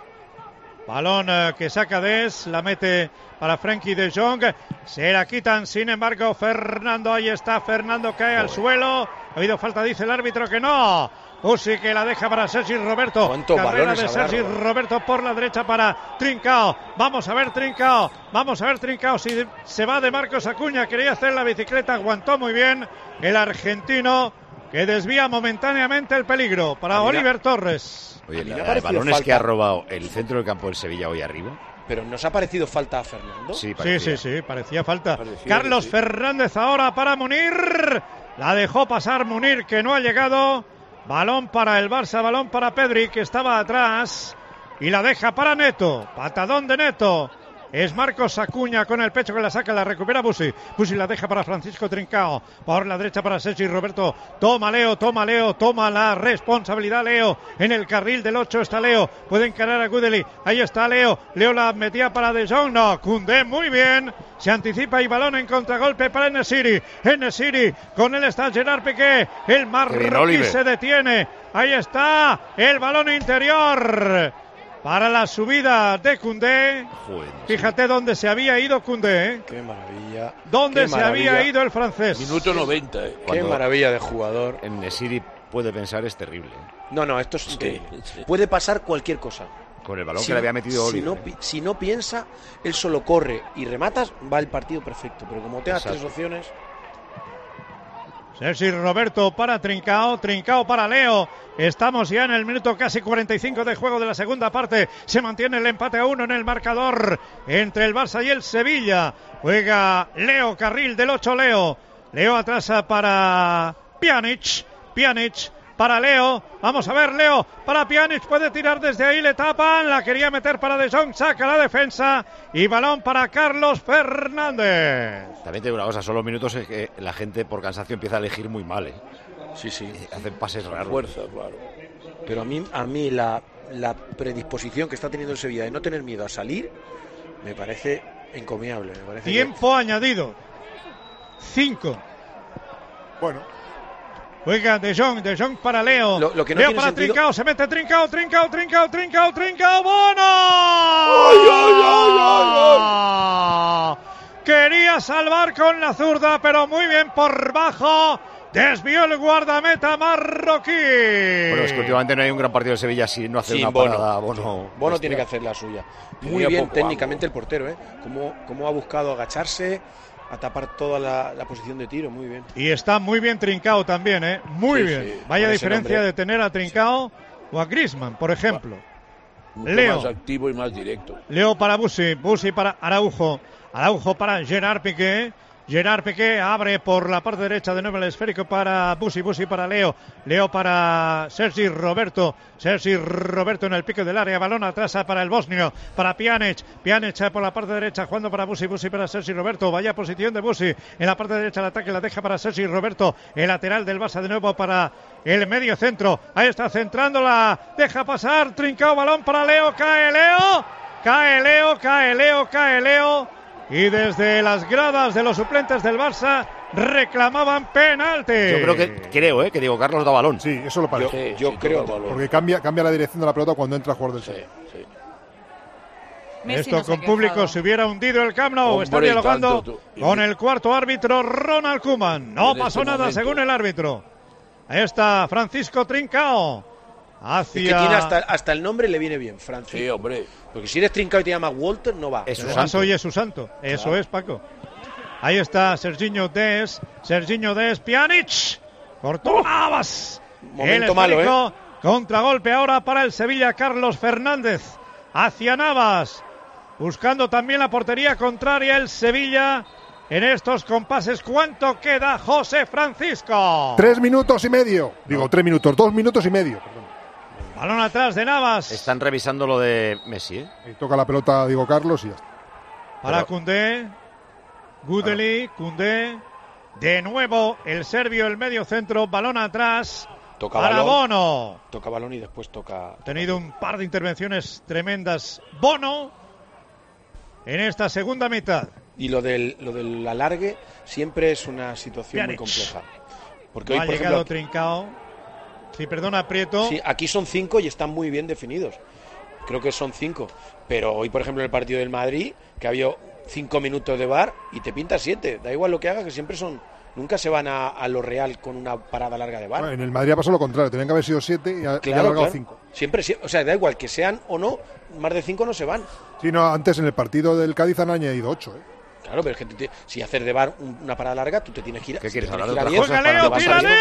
S4: Balón eh, que saca Dest, la mete para Frenkie de Jong. Se la quitan, sin embargo, Fernando. Ahí está, Fernando cae al suelo. Ha habido falta, dice el árbitro que no. Busi que la deja para Sergi Roberto. Carrera de Sergi Roberto por la derecha para Trincao. Vamos a ver Trincao. Vamos a ver Trincao. Si se va de Marcos Acuña, quería hacer la bicicleta, aguantó muy bien el argentino, que desvía momentáneamente el peligro para
S1: Mira.
S4: Oliver Torres.
S1: Oye, la de balones falta. Que ha robado el centro del campo del Sevilla hoy arriba.
S8: Pero ¿nos ha parecido falta a Fernando?
S4: Sí, sí, sí, sí, parecía falta. Parecía Carlos sí. Fernández ahora para Munir. La dejó pasar Munir, que no ha llegado. Balón para el Barça, balón para Pedri, que estaba atrás. Y la deja para Neto. Patadón de Neto. Es Marcos Acuña con el pecho que la saca, la recupera Busi. Busi la deja para Francisco Trincao. Por la derecha para Sergi Roberto. Toma Leo, toma Leo, toma la responsabilidad Leo. En el carril del ocho está Leo. Puede encarar a Gudeli. Ahí está Leo. Leo la metía para De Jong. No, Koundé muy bien. Se anticipa y balón en contragolpe para En-Nesyri. En-Nesyri. Con él está Gerard Piqué. El marroquí se detiene. Ahí está el balón interior. Para la subida de Koundé. Joder, fíjate dónde se había ido Koundé, ¿eh?
S8: Qué maravilla.
S4: ¿Dónde
S8: Qué
S4: se
S8: maravilla.
S4: había ido el francés?
S7: Minuto noventa, ¿eh?
S8: Qué maravilla de jugador.
S1: En-Nesyri puede pensar es terrible.
S8: No, no, esto es increíble. Sí, sí. Puede pasar cualquier cosa.
S1: Con el balón
S8: si,
S1: que le había metido
S8: si
S1: Oliver.
S8: No, si no piensa, él solo corre y rematas, va el partido perfecto. Pero como tengas tres opciones...
S4: Sergi Roberto para Trincao, Trincao para Leo. Estamos ya en el minuto casi cuarenta y cinco de juego de la segunda parte. Se mantiene el empate a uno en el marcador entre el Barça y el Sevilla. Juega Leo, carril del ocho Leo. Leo atrás para Pjanic. Pjanic para Leo. Vamos a ver, Leo para Pjanic. Puede tirar desde ahí, le tapan. La quería meter para De Jong. Saca la defensa. Y balón para Carlos Fernández.
S1: También te digo una cosa, son los minutos en que la gente por cansancio empieza a elegir muy mal, ¿eh?
S8: Sí, sí.
S1: Hacen pases raros.
S7: Fuerza, claro.
S8: Pero a mí, a mí la, la predisposición que está teniendo el Sevilla de no tener miedo a salir, me parece encomiable. Me parece
S4: Tiempo que... añadido. Cinco.
S9: Bueno.
S4: Juega De Jong, De Jong para Leo.
S8: Lo, lo que no
S4: Leo
S8: tiene
S4: para
S8: sentido...
S4: Trincao, se mete Trincao, Trincao, Trincao, Trincao, Trincao, ¡Bono!
S7: ¡Ay, ay, ay, ay, ay!
S4: Quería salvar con la zurda, pero muy bien por bajo. Desvió el guardameta marroquí.
S1: Bueno, es que últimamente no hay un gran partido de Sevilla si no hace
S8: Sin
S1: una
S8: Bono.
S1: parada Bono.
S8: Bono tiene que hacer la suya. Muy
S7: Tenía
S8: bien
S7: poco
S8: técnicamente
S7: ángulo.
S8: el portero, ¿eh? Cómo, cómo ha buscado agacharse, a tapar toda la, la posición de tiro, muy bien.
S4: Y está muy bien Trincao también, ¿eh? Muy
S8: Sí,
S4: bien.
S8: sí,
S4: Vaya
S8: con ese
S4: diferencia
S8: nombre.
S4: de tener a Trincao o a Griezmann, por ejemplo.
S7: Mucho
S4: Leo.
S7: más activo y más directo.
S4: Leo para Busi, Busi para Araujo, Araujo para Gerard Piqué. Gerard Piqué abre por la parte derecha de nuevo el esférico para Busi, Busi para Leo, Leo para Sergi Roberto, Sergi Roberto en el pico del área, balón atrás para el bosnio, para Pjanic, Pjanic por la parte derecha jugando para Busi, Busi para Sergi Roberto, vaya posición de Busi, en la parte derecha el ataque la deja para Sergi Roberto, el lateral del Barça de nuevo para el medio centro, ahí está centrándola, deja pasar, Trincao, balón para Leo, cae Leo, cae Leo, cae Leo, cae Leo. Y desde las gradas de los suplentes del Barça reclamaban penalti.
S1: Yo creo que, creo, ¿eh? que Diego Carlos da balón.
S9: Sí, eso lo parece.
S8: Yo, yo
S7: sí,
S8: creo
S7: balón.
S9: Porque cambia, cambia la dirección de la pelota cuando entra a jugar del
S7: Sí,
S9: Sevilla.
S7: sí.
S5: Messi
S4: Esto
S5: no se ha
S4: con público
S5: quejado.
S4: se hubiera hundido el Camp Nou.
S7: Hombre,
S4: Está dialogando
S7: tanto, tú.
S4: con el cuarto árbitro Ronald Koeman. No
S7: En
S4: pasó
S7: este
S4: nada
S7: momento.
S4: según el árbitro. Ahí está Francisco Trincao. Hacia...
S8: Es que tiene hasta, hasta el nombre le viene bien, Francis.
S7: Sí, hombre.
S8: Porque si eres Trincao y te llamas Walter, no va.
S1: Es su
S4: Además,
S1: santo.
S4: hoy es su santo. Eso es, Paco. Ahí está Serginho Dest. Serginho Dest. Pjanic. Cortó Navas.
S8: Momento
S4: El
S8: malo,
S4: esférico. Contragolpe ahora para el Sevilla. Carlos Fernández. Hacia Navas. Buscando también la portería contraria el Sevilla. En estos compases, ¿cuánto queda, José Francisco?
S9: Tres minutos y medio. Digo, tres minutos, dos minutos y medio. Perdón.
S4: Balón atrás de Navas.
S1: Están revisando lo de Messi, ¿eh?
S9: Y toca la pelota a Diego Carlos y ya está.
S4: Para
S1: Pero-
S4: Koundé. Gudeli, Koundé. De nuevo el serbio, el medio centro. Balón atrás.
S8: Toca
S4: Para
S8: balón.
S4: Bono.
S8: Toca balón y después toca...
S4: Ha tenido un par de intervenciones tremendas. Bono. En esta segunda mitad.
S8: Y lo del, lo del alargue siempre es una situación
S4: Pjanic.
S8: muy compleja. Porque
S4: No
S8: hoy,
S4: ha
S8: por
S4: llegado
S8: ejemplo,
S4: Trincao. Sí, perdona, Prieto.
S8: sí, aquí son cinco y están muy bien definidos. Creo que son cinco. Pero hoy, por ejemplo, en el partido del Madrid, que había cinco minutos de V A R y te pinta siete. Da igual lo que haga, que siempre son nunca se van a, a lo real con una parada larga de V A R.
S9: Bueno, en el Madrid ha pasado lo contrario, tenían que haber sido siete y ha,
S8: Claro,
S9: y ha alargado
S8: claro.
S9: cinco.
S8: Siempre, sí, o sea, da igual que sean o no, más de cinco no se van.
S9: Sí, no, antes en el partido del Cádiz han añadido ocho, ¿eh?
S8: Claro, pero es que tú te- si haces de V A R un- una parada larga, tú te tienes que ir.
S1: ¿Qué
S8: si
S1: quieres
S8: te
S1: hablar
S8: tienes
S1: de
S8: que ir a
S1: otras
S8: diez,
S1: cosas?
S4: ¡Leo,
S8: vas a
S4: tira,
S8: ir-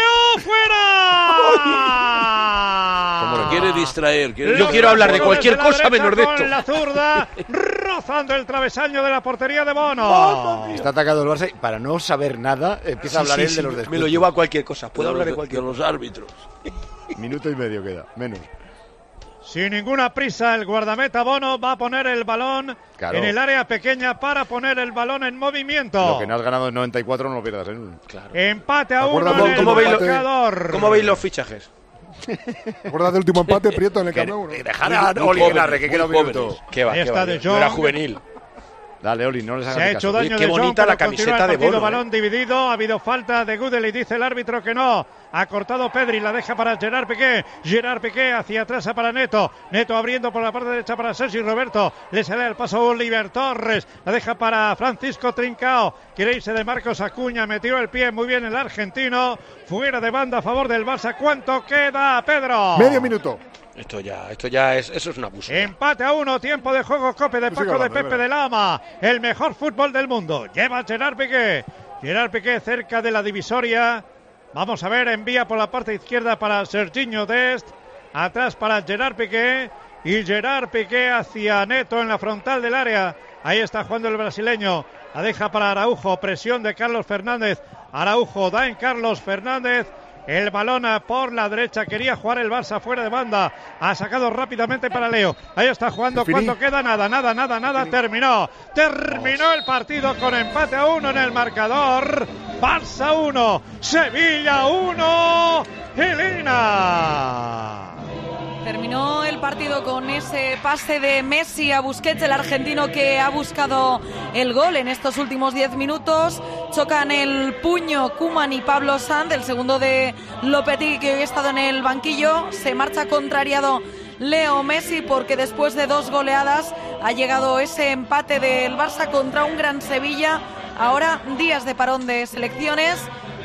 S4: Leo, fuera!
S7: Como lo quiere distraer. quiere
S8: Yo quiero hablar de
S4: Los
S8: cualquier
S4: desde la
S8: cosa
S4: derecha
S8: menos de
S4: con
S8: esto.
S4: la zurda, rozando el travesaño de la portería de Bono.
S1: Está atacado el Barça y para no saber nada empieza a hablar
S8: Sí,
S1: él
S8: sí,
S1: de los
S8: sí,
S1: descuentos.
S8: me lo llevo a cualquier cosa. Puedo
S7: de
S8: hablar de
S7: los-
S8: cualquier
S7: de los
S8: cosa.
S7: árbitros.
S1: Minuto y medio queda, menos.
S4: Sin ninguna prisa, el guardameta Bono va a poner el balón
S1: Claro.
S4: en el área pequeña para poner el balón en movimiento.
S1: Lo que no has ganado en noventa y cuatro no lo pierdas, ¿eh?
S8: Claro.
S4: Empate a uno
S9: Acuérdate
S4: en
S9: del
S4: el
S8: ¿Cómo veis, lo-
S4: marcador.
S8: ¿Cómo veis los fichajes?
S9: ¿Te acuerdas del último empate, Prieto, en el
S1: Que-
S9: Camp Nou? ¿no?
S1: que dejar a
S7: Muy
S1: Oli
S7: jóvenes,
S1: que narre, que
S7: muy
S1: queda un
S7: jóvenes.
S1: minuto.
S8: ¿Qué va?
S4: Ahí
S8: qué
S4: está
S8: va?
S4: De
S8: Yo era
S4: Jong.
S8: juvenil.
S1: Dale, Oli, no les hagas
S4: Se ha
S1: ni
S4: hecho
S1: caso.
S4: daño
S8: Qué
S4: de Jong,
S8: bonita la
S4: pero continúa
S8: camiseta
S4: el
S8: de
S4: partido,
S8: Bono,
S4: balón dividido, ha habido falta de Gudel y dice el árbitro que no. Ha cortado Pedri, la deja para Gerard Piqué. Gerard Piqué hacia atrás para Neto. Neto abriendo por la parte derecha para Sergi Roberto. Le sale al paso Oliver Torres. La deja para Francisco Trincao. Quiere irse de Marcos Acuña. Metió el pie muy bien el argentino. Fuera de banda a favor del Barça. ¿Cuánto queda, Pedro?
S9: Medio minuto.
S8: Esto ya, esto ya es, eso es un abuso.
S4: Empate a uno, tiempo de juego, Cope de
S9: Tú sigue
S4: Paco de
S9: hablando,
S4: Pepe
S9: venga.
S4: de Lama. El mejor fútbol del mundo. Lleva Gerard Piqué. Gerard Piqué cerca de la divisoria. Vamos a ver, envía por la parte izquierda para Serginho Dest. Atrás para Gerard Piqué. Y Gerard Piqué hacia Neto en la frontal del área. Ahí está jugando el brasileño. La deja para Araujo. Presión de Carlos Fernández. Araujo da en Carlos Fernández. El balón por la derecha. Quería jugar el Barça fuera de banda. Ha sacado rápidamente para Leo. Ahí está jugando.
S9: Definí.
S4: ¿Cuánto queda? Nada, nada, nada, nada. Terminó. Terminó el partido con empate a uno en el marcador. Barça uno. Sevilla uno. Elena.
S5: Terminó el partido con ese pase de Messi a Busquets, el argentino que ha buscado el gol en estos últimos diez minutos. Chocan el puño Koeman y Pablo Sanz, el segundo de Lopetegui, que hoy ha estado en el banquillo. Se marcha contrariado Leo Messi porque después de dos goleadas ha llegado ese empate del Barça contra un gran Sevilla. Ahora días de parón de selecciones.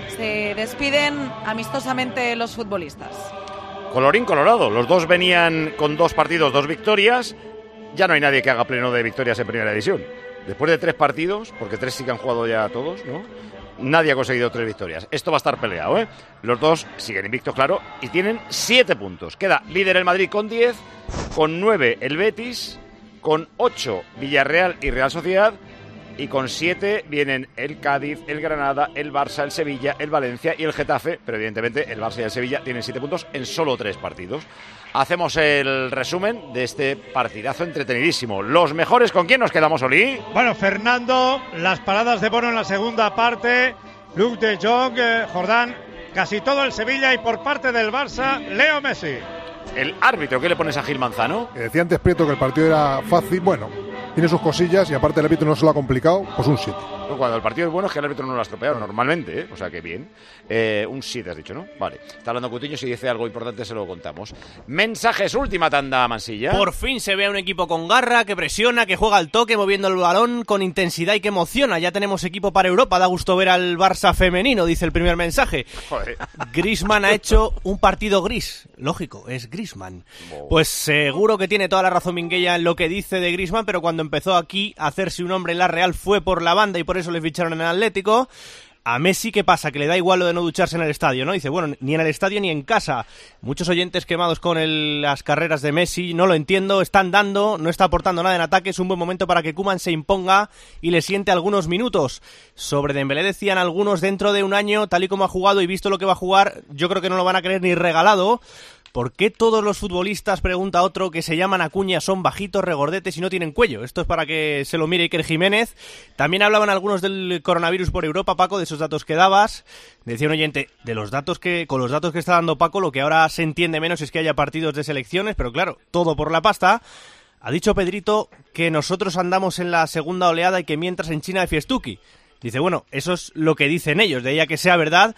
S5: Se despiden amistosamente los futbolistas.
S1: Colorín colorado, los dos venían con dos partidos, dos victorias. Ya no hay nadie que haga pleno de victorias en primera división. Después de tres partidos, porque tres sí que han jugado ya todos, ¿no? Nadie ha conseguido tres victorias. Esto va a estar peleado, ¿eh? Los dos siguen invictos, claro, y tienen siete puntos. Queda líder el Madrid con diez, con nueve el Betis, con ocho Villarreal y Real Sociedad, y con siete vienen el Cádiz, el Granada, el Barça, el Sevilla, el Valencia y el Getafe, pero evidentemente el Barça y el Sevilla tienen siete puntos en solo tres partidos. Hacemos el resumen de este partidazo entretenidísimo. Los mejores, ¿con quién nos quedamos, Oli?
S4: Bueno, Fernando, las paradas de Bono en la segunda parte. Luke de Jong, eh, Jordán, casi todo el Sevilla y por parte del Barça, Leo Messi.
S1: El árbitro, ¿qué le pones a Gil Manzano?
S9: Que decía antes Prieto que el partido era fácil. Bueno, tiene sus cosillas y aparte el árbitro no se lo ha complicado, pues un siete.
S1: Cuando el partido es bueno es que el árbitro no lo ha estropeado normalmente, ¿eh? O sea que bien. Eh, un siete has dicho, ¿no? Vale. Está hablando Coutinho, si dice algo importante se lo contamos. Mensajes, última tanda, Mansilla.
S12: Por fin se ve a un equipo con garra, que presiona, que juega al toque, moviendo el balón con intensidad y que emociona. Ya tenemos equipo para Europa, da gusto ver al Barça femenino, dice el primer mensaje.
S1: Joder.
S12: Griezmann ha hecho un partido gris. Lógico, es Griezmann. Pues seguro que tiene toda la razón Minguella en lo que dice de Griezmann, pero cuando empezó aquí a hacerse un hombre en la Real fue por la banda y por eso le ficharon en el Atlético. A Messi, ¿qué pasa? Que le da igual lo de no ducharse en el estadio, ¿no? Dice, bueno, ni en el estadio ni en casa. Muchos oyentes quemados con el, las carreras de Messi, no lo entiendo, están dando, no está aportando nada en ataque, es un buen momento para que Koeman se imponga y le siente algunos minutos. Sobre Dembélé decían algunos, dentro de un año, tal y como ha jugado y visto lo que va a jugar, yo creo que no lo van a creer ni regalado. ¿Por qué todos los futbolistas, pregunta otro, que se llaman Acuña son bajitos, regordetes y no tienen cuello? Esto es para que se lo mire Iker Jiménez. También hablaban algunos del coronavirus por Europa, Paco, de esos datos que dabas. Decía un oyente, de los datos que, con los datos que está dando Paco, lo que ahora se entiende menos es que haya partidos de selecciones, pero claro, todo por la pasta. Ha dicho Pedrito que nosotros andamos en la segunda oleada y que mientras en China hay fiestuki. Dice, bueno, eso es lo que dicen ellos, de ella que sea verdad.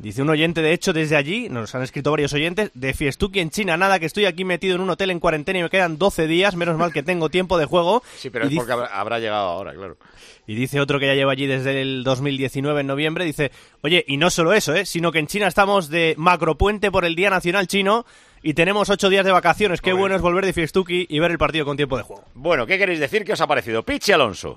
S12: Dice un oyente, de hecho, desde allí, nos han escrito varios oyentes, de Fiestuki en China, nada, que estoy aquí metido en un hotel en cuarentena y me quedan doce días, menos mal que tengo tiempo de juego.
S1: Sí, pero
S12: y
S1: es
S12: dice,
S1: porque habrá, habrá llegado ahora, claro.
S12: Y dice otro que ya lleva allí desde el dos mil diecinueve, en noviembre, dice, oye, y no solo eso, ¿eh? sino que en China estamos de macropuente por el Día Nacional Chino y tenemos ocho días de vacaciones. Qué bueno es volver de Fiestuki y ver el partido con tiempo de juego.
S1: Bueno, ¿qué queréis decir? ¿Qué os ha parecido? Pichi Alonso.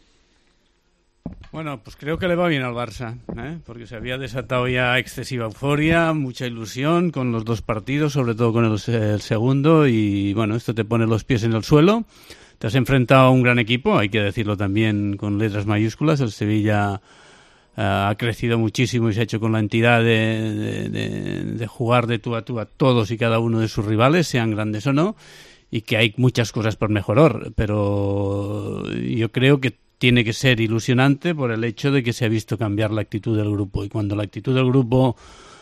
S6: Bueno, pues creo que le va bien al Barça, ¿eh? Porque se había desatado ya excesiva euforia, mucha ilusión con los dos partidos, sobre todo con el, el segundo, y bueno, esto te pone los pies en el suelo. Te has enfrentado a un gran equipo, hay que decirlo también con letras mayúsculas. El Sevilla uh, ha crecido muchísimo y se ha hecho con la entidad de, de, de, de jugar de tú a tú a todos y cada uno de sus rivales, sean grandes o no, y que hay muchas cosas por mejorar, pero yo creo que tiene que ser ilusionante por el hecho de que se ha visto cambiar la actitud del grupo, y cuando la actitud del grupo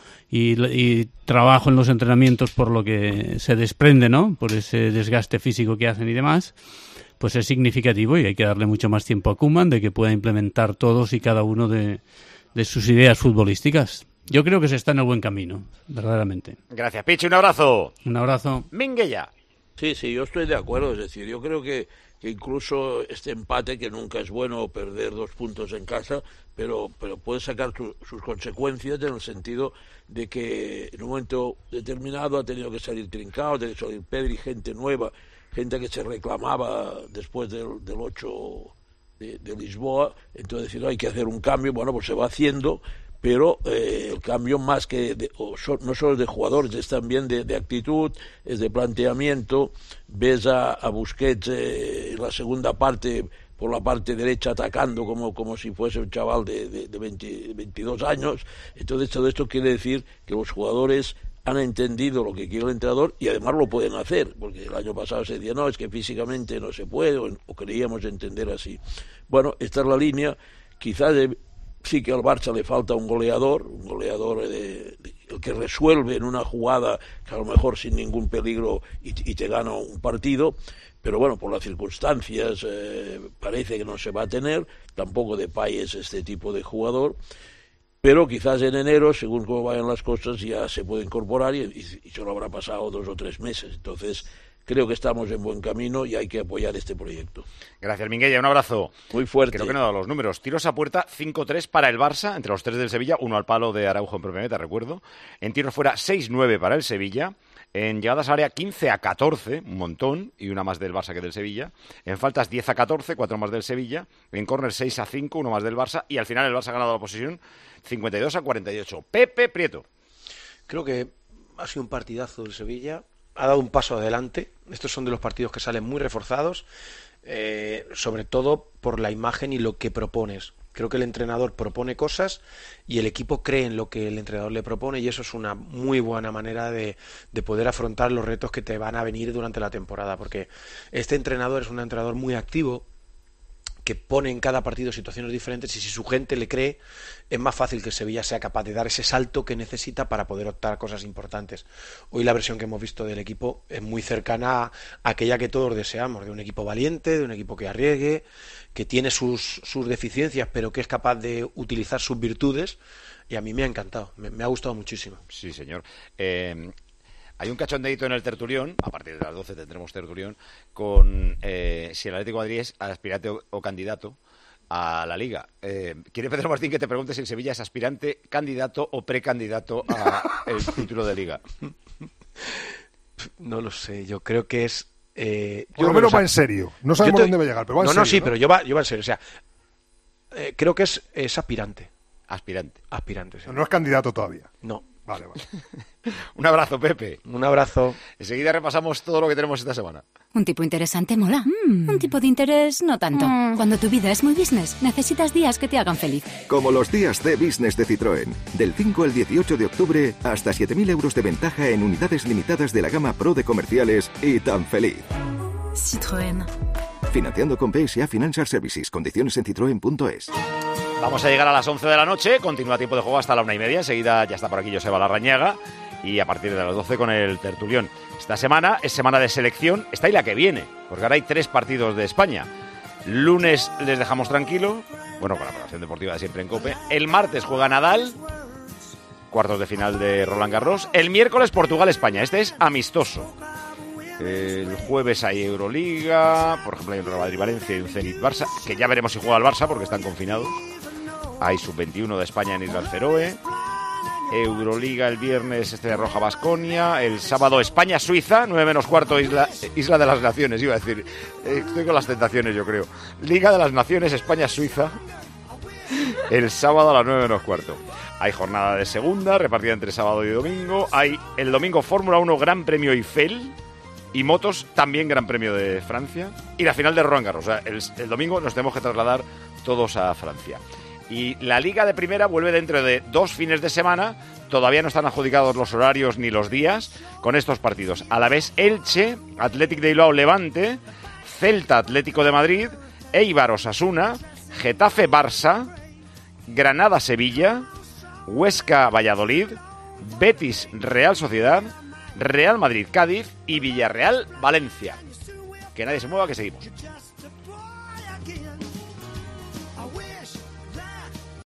S6: y, y trabajo en los entrenamientos por lo que se desprende, ¿no?, por ese desgaste físico que hacen y demás, pues es significativo, y hay que darle mucho más tiempo a Koeman de que pueda implementar todos y cada uno de, de sus ideas futbolísticas. Yo creo que se está en el buen camino, verdaderamente.
S1: Gracias, Pichi, un abrazo.
S6: Un abrazo.
S1: Minguella.
S7: Sí, sí, yo estoy de acuerdo, es decir, yo creo que que incluso este empate, que nunca es bueno perder dos puntos en casa, pero, pero puede sacar tu, sus consecuencias en el sentido de que en un momento determinado ha tenido que salir Trincao, ha tenido que salir Pedri, gente nueva, gente que se reclamaba después del, del ocho de, de Lisboa, entonces decir, hay que hacer un cambio, bueno, pues se va haciendo, pero eh, el cambio más que de, o so, no solo es de jugadores, es también de, de actitud, es de planteamiento. Ves a, a Busquets eh, en la segunda parte, por la parte derecha, atacando como, como si fuese un chaval de, de, de veinte, veintidós años. Entonces todo esto quiere decir que los jugadores han entendido lo que quiere el entrenador y además lo pueden hacer, porque el año pasado se decía, no, es que físicamente no se puede, o, o creíamos entender así. Bueno, esta es la línea, quizás de, sí que al Barça le falta un goleador, un goleador de, de, el que resuelve en una jugada que a lo mejor sin ningún peligro y, y te gana un partido, pero bueno, por las circunstancias eh, parece que no se va a tener, tampoco Depay es este tipo de jugador, pero quizás en enero, según cómo vayan las cosas, ya se puede incorporar y, y, y solo habrá pasado dos o tres meses, entonces creo que estamos en buen camino y hay que apoyar este proyecto.
S1: Gracias, Minguella, un abrazo.
S7: Muy fuerte.
S1: Creo que no he dado los números. Tiros a puerta, cinco tres para el Barça, entre los tres del Sevilla, uno al palo de Araujo en propia meta, recuerdo. En tiros fuera, seis nueve para el Sevilla. En llegadas al área, quince a catorce, un montón, y una más del Barça que del Sevilla. En faltas, diez a catorce, cuatro más del Sevilla. En córner, seis a cinco, uno más del Barça. Y al final el Barça ha ganado la posesión, cincuenta y dos a cuarenta y ocho. Pepe Prieto.
S8: Creo que ha sido un partidazo del Sevilla. Ha dado un paso adelante. Estos son de los partidos que salen muy reforzados, eh, sobre todo por la imagen y lo que propones. Creo que el entrenador propone cosas y el equipo cree en lo que el entrenador le propone, y eso es una muy buena manera de, de poder afrontar los retos que te van a venir durante la temporada, porque este entrenador es un entrenador muy activo, que pone en cada partido situaciones diferentes, y si su gente le cree, es más fácil que Sevilla sea capaz de dar ese salto que necesita para poder optar a cosas importantes. Hoy la versión que hemos visto del equipo es muy cercana a aquella que todos deseamos, de un equipo valiente, de un equipo que arriesgue, que tiene sus, sus deficiencias, pero que es capaz de utilizar sus virtudes, y a mí me ha encantado, me, me ha gustado muchísimo.
S1: Sí, señor. Eh... Hay un cachondeito en el tertulión, a partir de las doce tendremos tertulión, con eh, si el Atlético de Madrid es aspirante o, o candidato a la Liga. Eh, quiere Pedro Martín que te pregunte si el Sevilla es aspirante, candidato o precandidato al título de Liga.
S8: No lo sé, yo creo que es... Eh,
S9: Por lo menos va en serio. No sabemos te... dónde va a llegar, pero va en
S8: no,
S9: serio.
S8: No, sí,
S9: ¿no?
S8: pero yo va, yo va en serio. O sea, eh, creo que es, es aspirante.
S1: Aspirante.
S8: Aspirante, sí.
S9: No, no es candidato todavía.
S8: No.
S9: Vale, vale.
S1: Un abrazo, Pepe.
S8: Un abrazo.
S1: Enseguida repasamos todo lo que tenemos esta semana.
S13: Un tipo interesante mola. Mm. Un tipo de interés no tanto. Mm. Cuando tu vida es muy business, necesitas días que te hagan feliz.
S14: Como los días de business de Citroën. Del cinco al dieciocho de octubre, hasta siete mil euros de ventaja en unidades limitadas de la gama Pro de comerciales y tan feliz.
S13: Citroën.
S14: Financiando con P S A Financial Services. Condiciones en citroen punto es.
S1: Vamos a llegar a las once de la noche, continúa tiempo de juego hasta la una y media, enseguida ya está por aquí Joseba Larrañaga y a partir de las doce con el tertulión. Esta semana es semana de selección, está y la que viene, porque ahora hay tres partidos de España. Lunes les dejamos tranquilo, bueno, con la programación deportiva de siempre en COPE. El martes juega Nadal cuartos de final de Roland Garros. El miércoles Portugal-España, este es amistoso. El jueves hay Euroliga, por ejemplo hay un Real Madrid-Valencia y un Zenit-Barça, que ya veremos si juega el Barça porque están confinados. Hay sub veintiuno de España en Islas Feroe. Euroliga el viernes, este de Roja Baskonia. El sábado España-Suiza, nueve menos cuarto, Isla, Isla de las Naciones, iba a decir. Estoy con las tentaciones, yo creo. Liga de las Naciones, España-Suiza. El sábado a las nueve menos cuarto. Hay jornada de segunda, repartida entre sábado y domingo. Hay el domingo Fórmula uno Gran Premio Eiffel. Y motos, también Gran Premio de Francia. Y la final de Roland Garros. O sea, el, el domingo nos tenemos que trasladar todos a Francia. Y la Liga de Primera vuelve dentro de dos fines de semana. Todavía no están adjudicados los horarios ni los días con estos partidos. Alavés Elche, Athletic de Bilbao Levante, Celta Atlético de Madrid, Eibar Osasuna, Getafe Barça, Granada Sevilla, Huesca Valladolid, Betis Real Sociedad, Real Madrid Cádiz y Villarreal Valencia. Que nadie se mueva, que seguimos.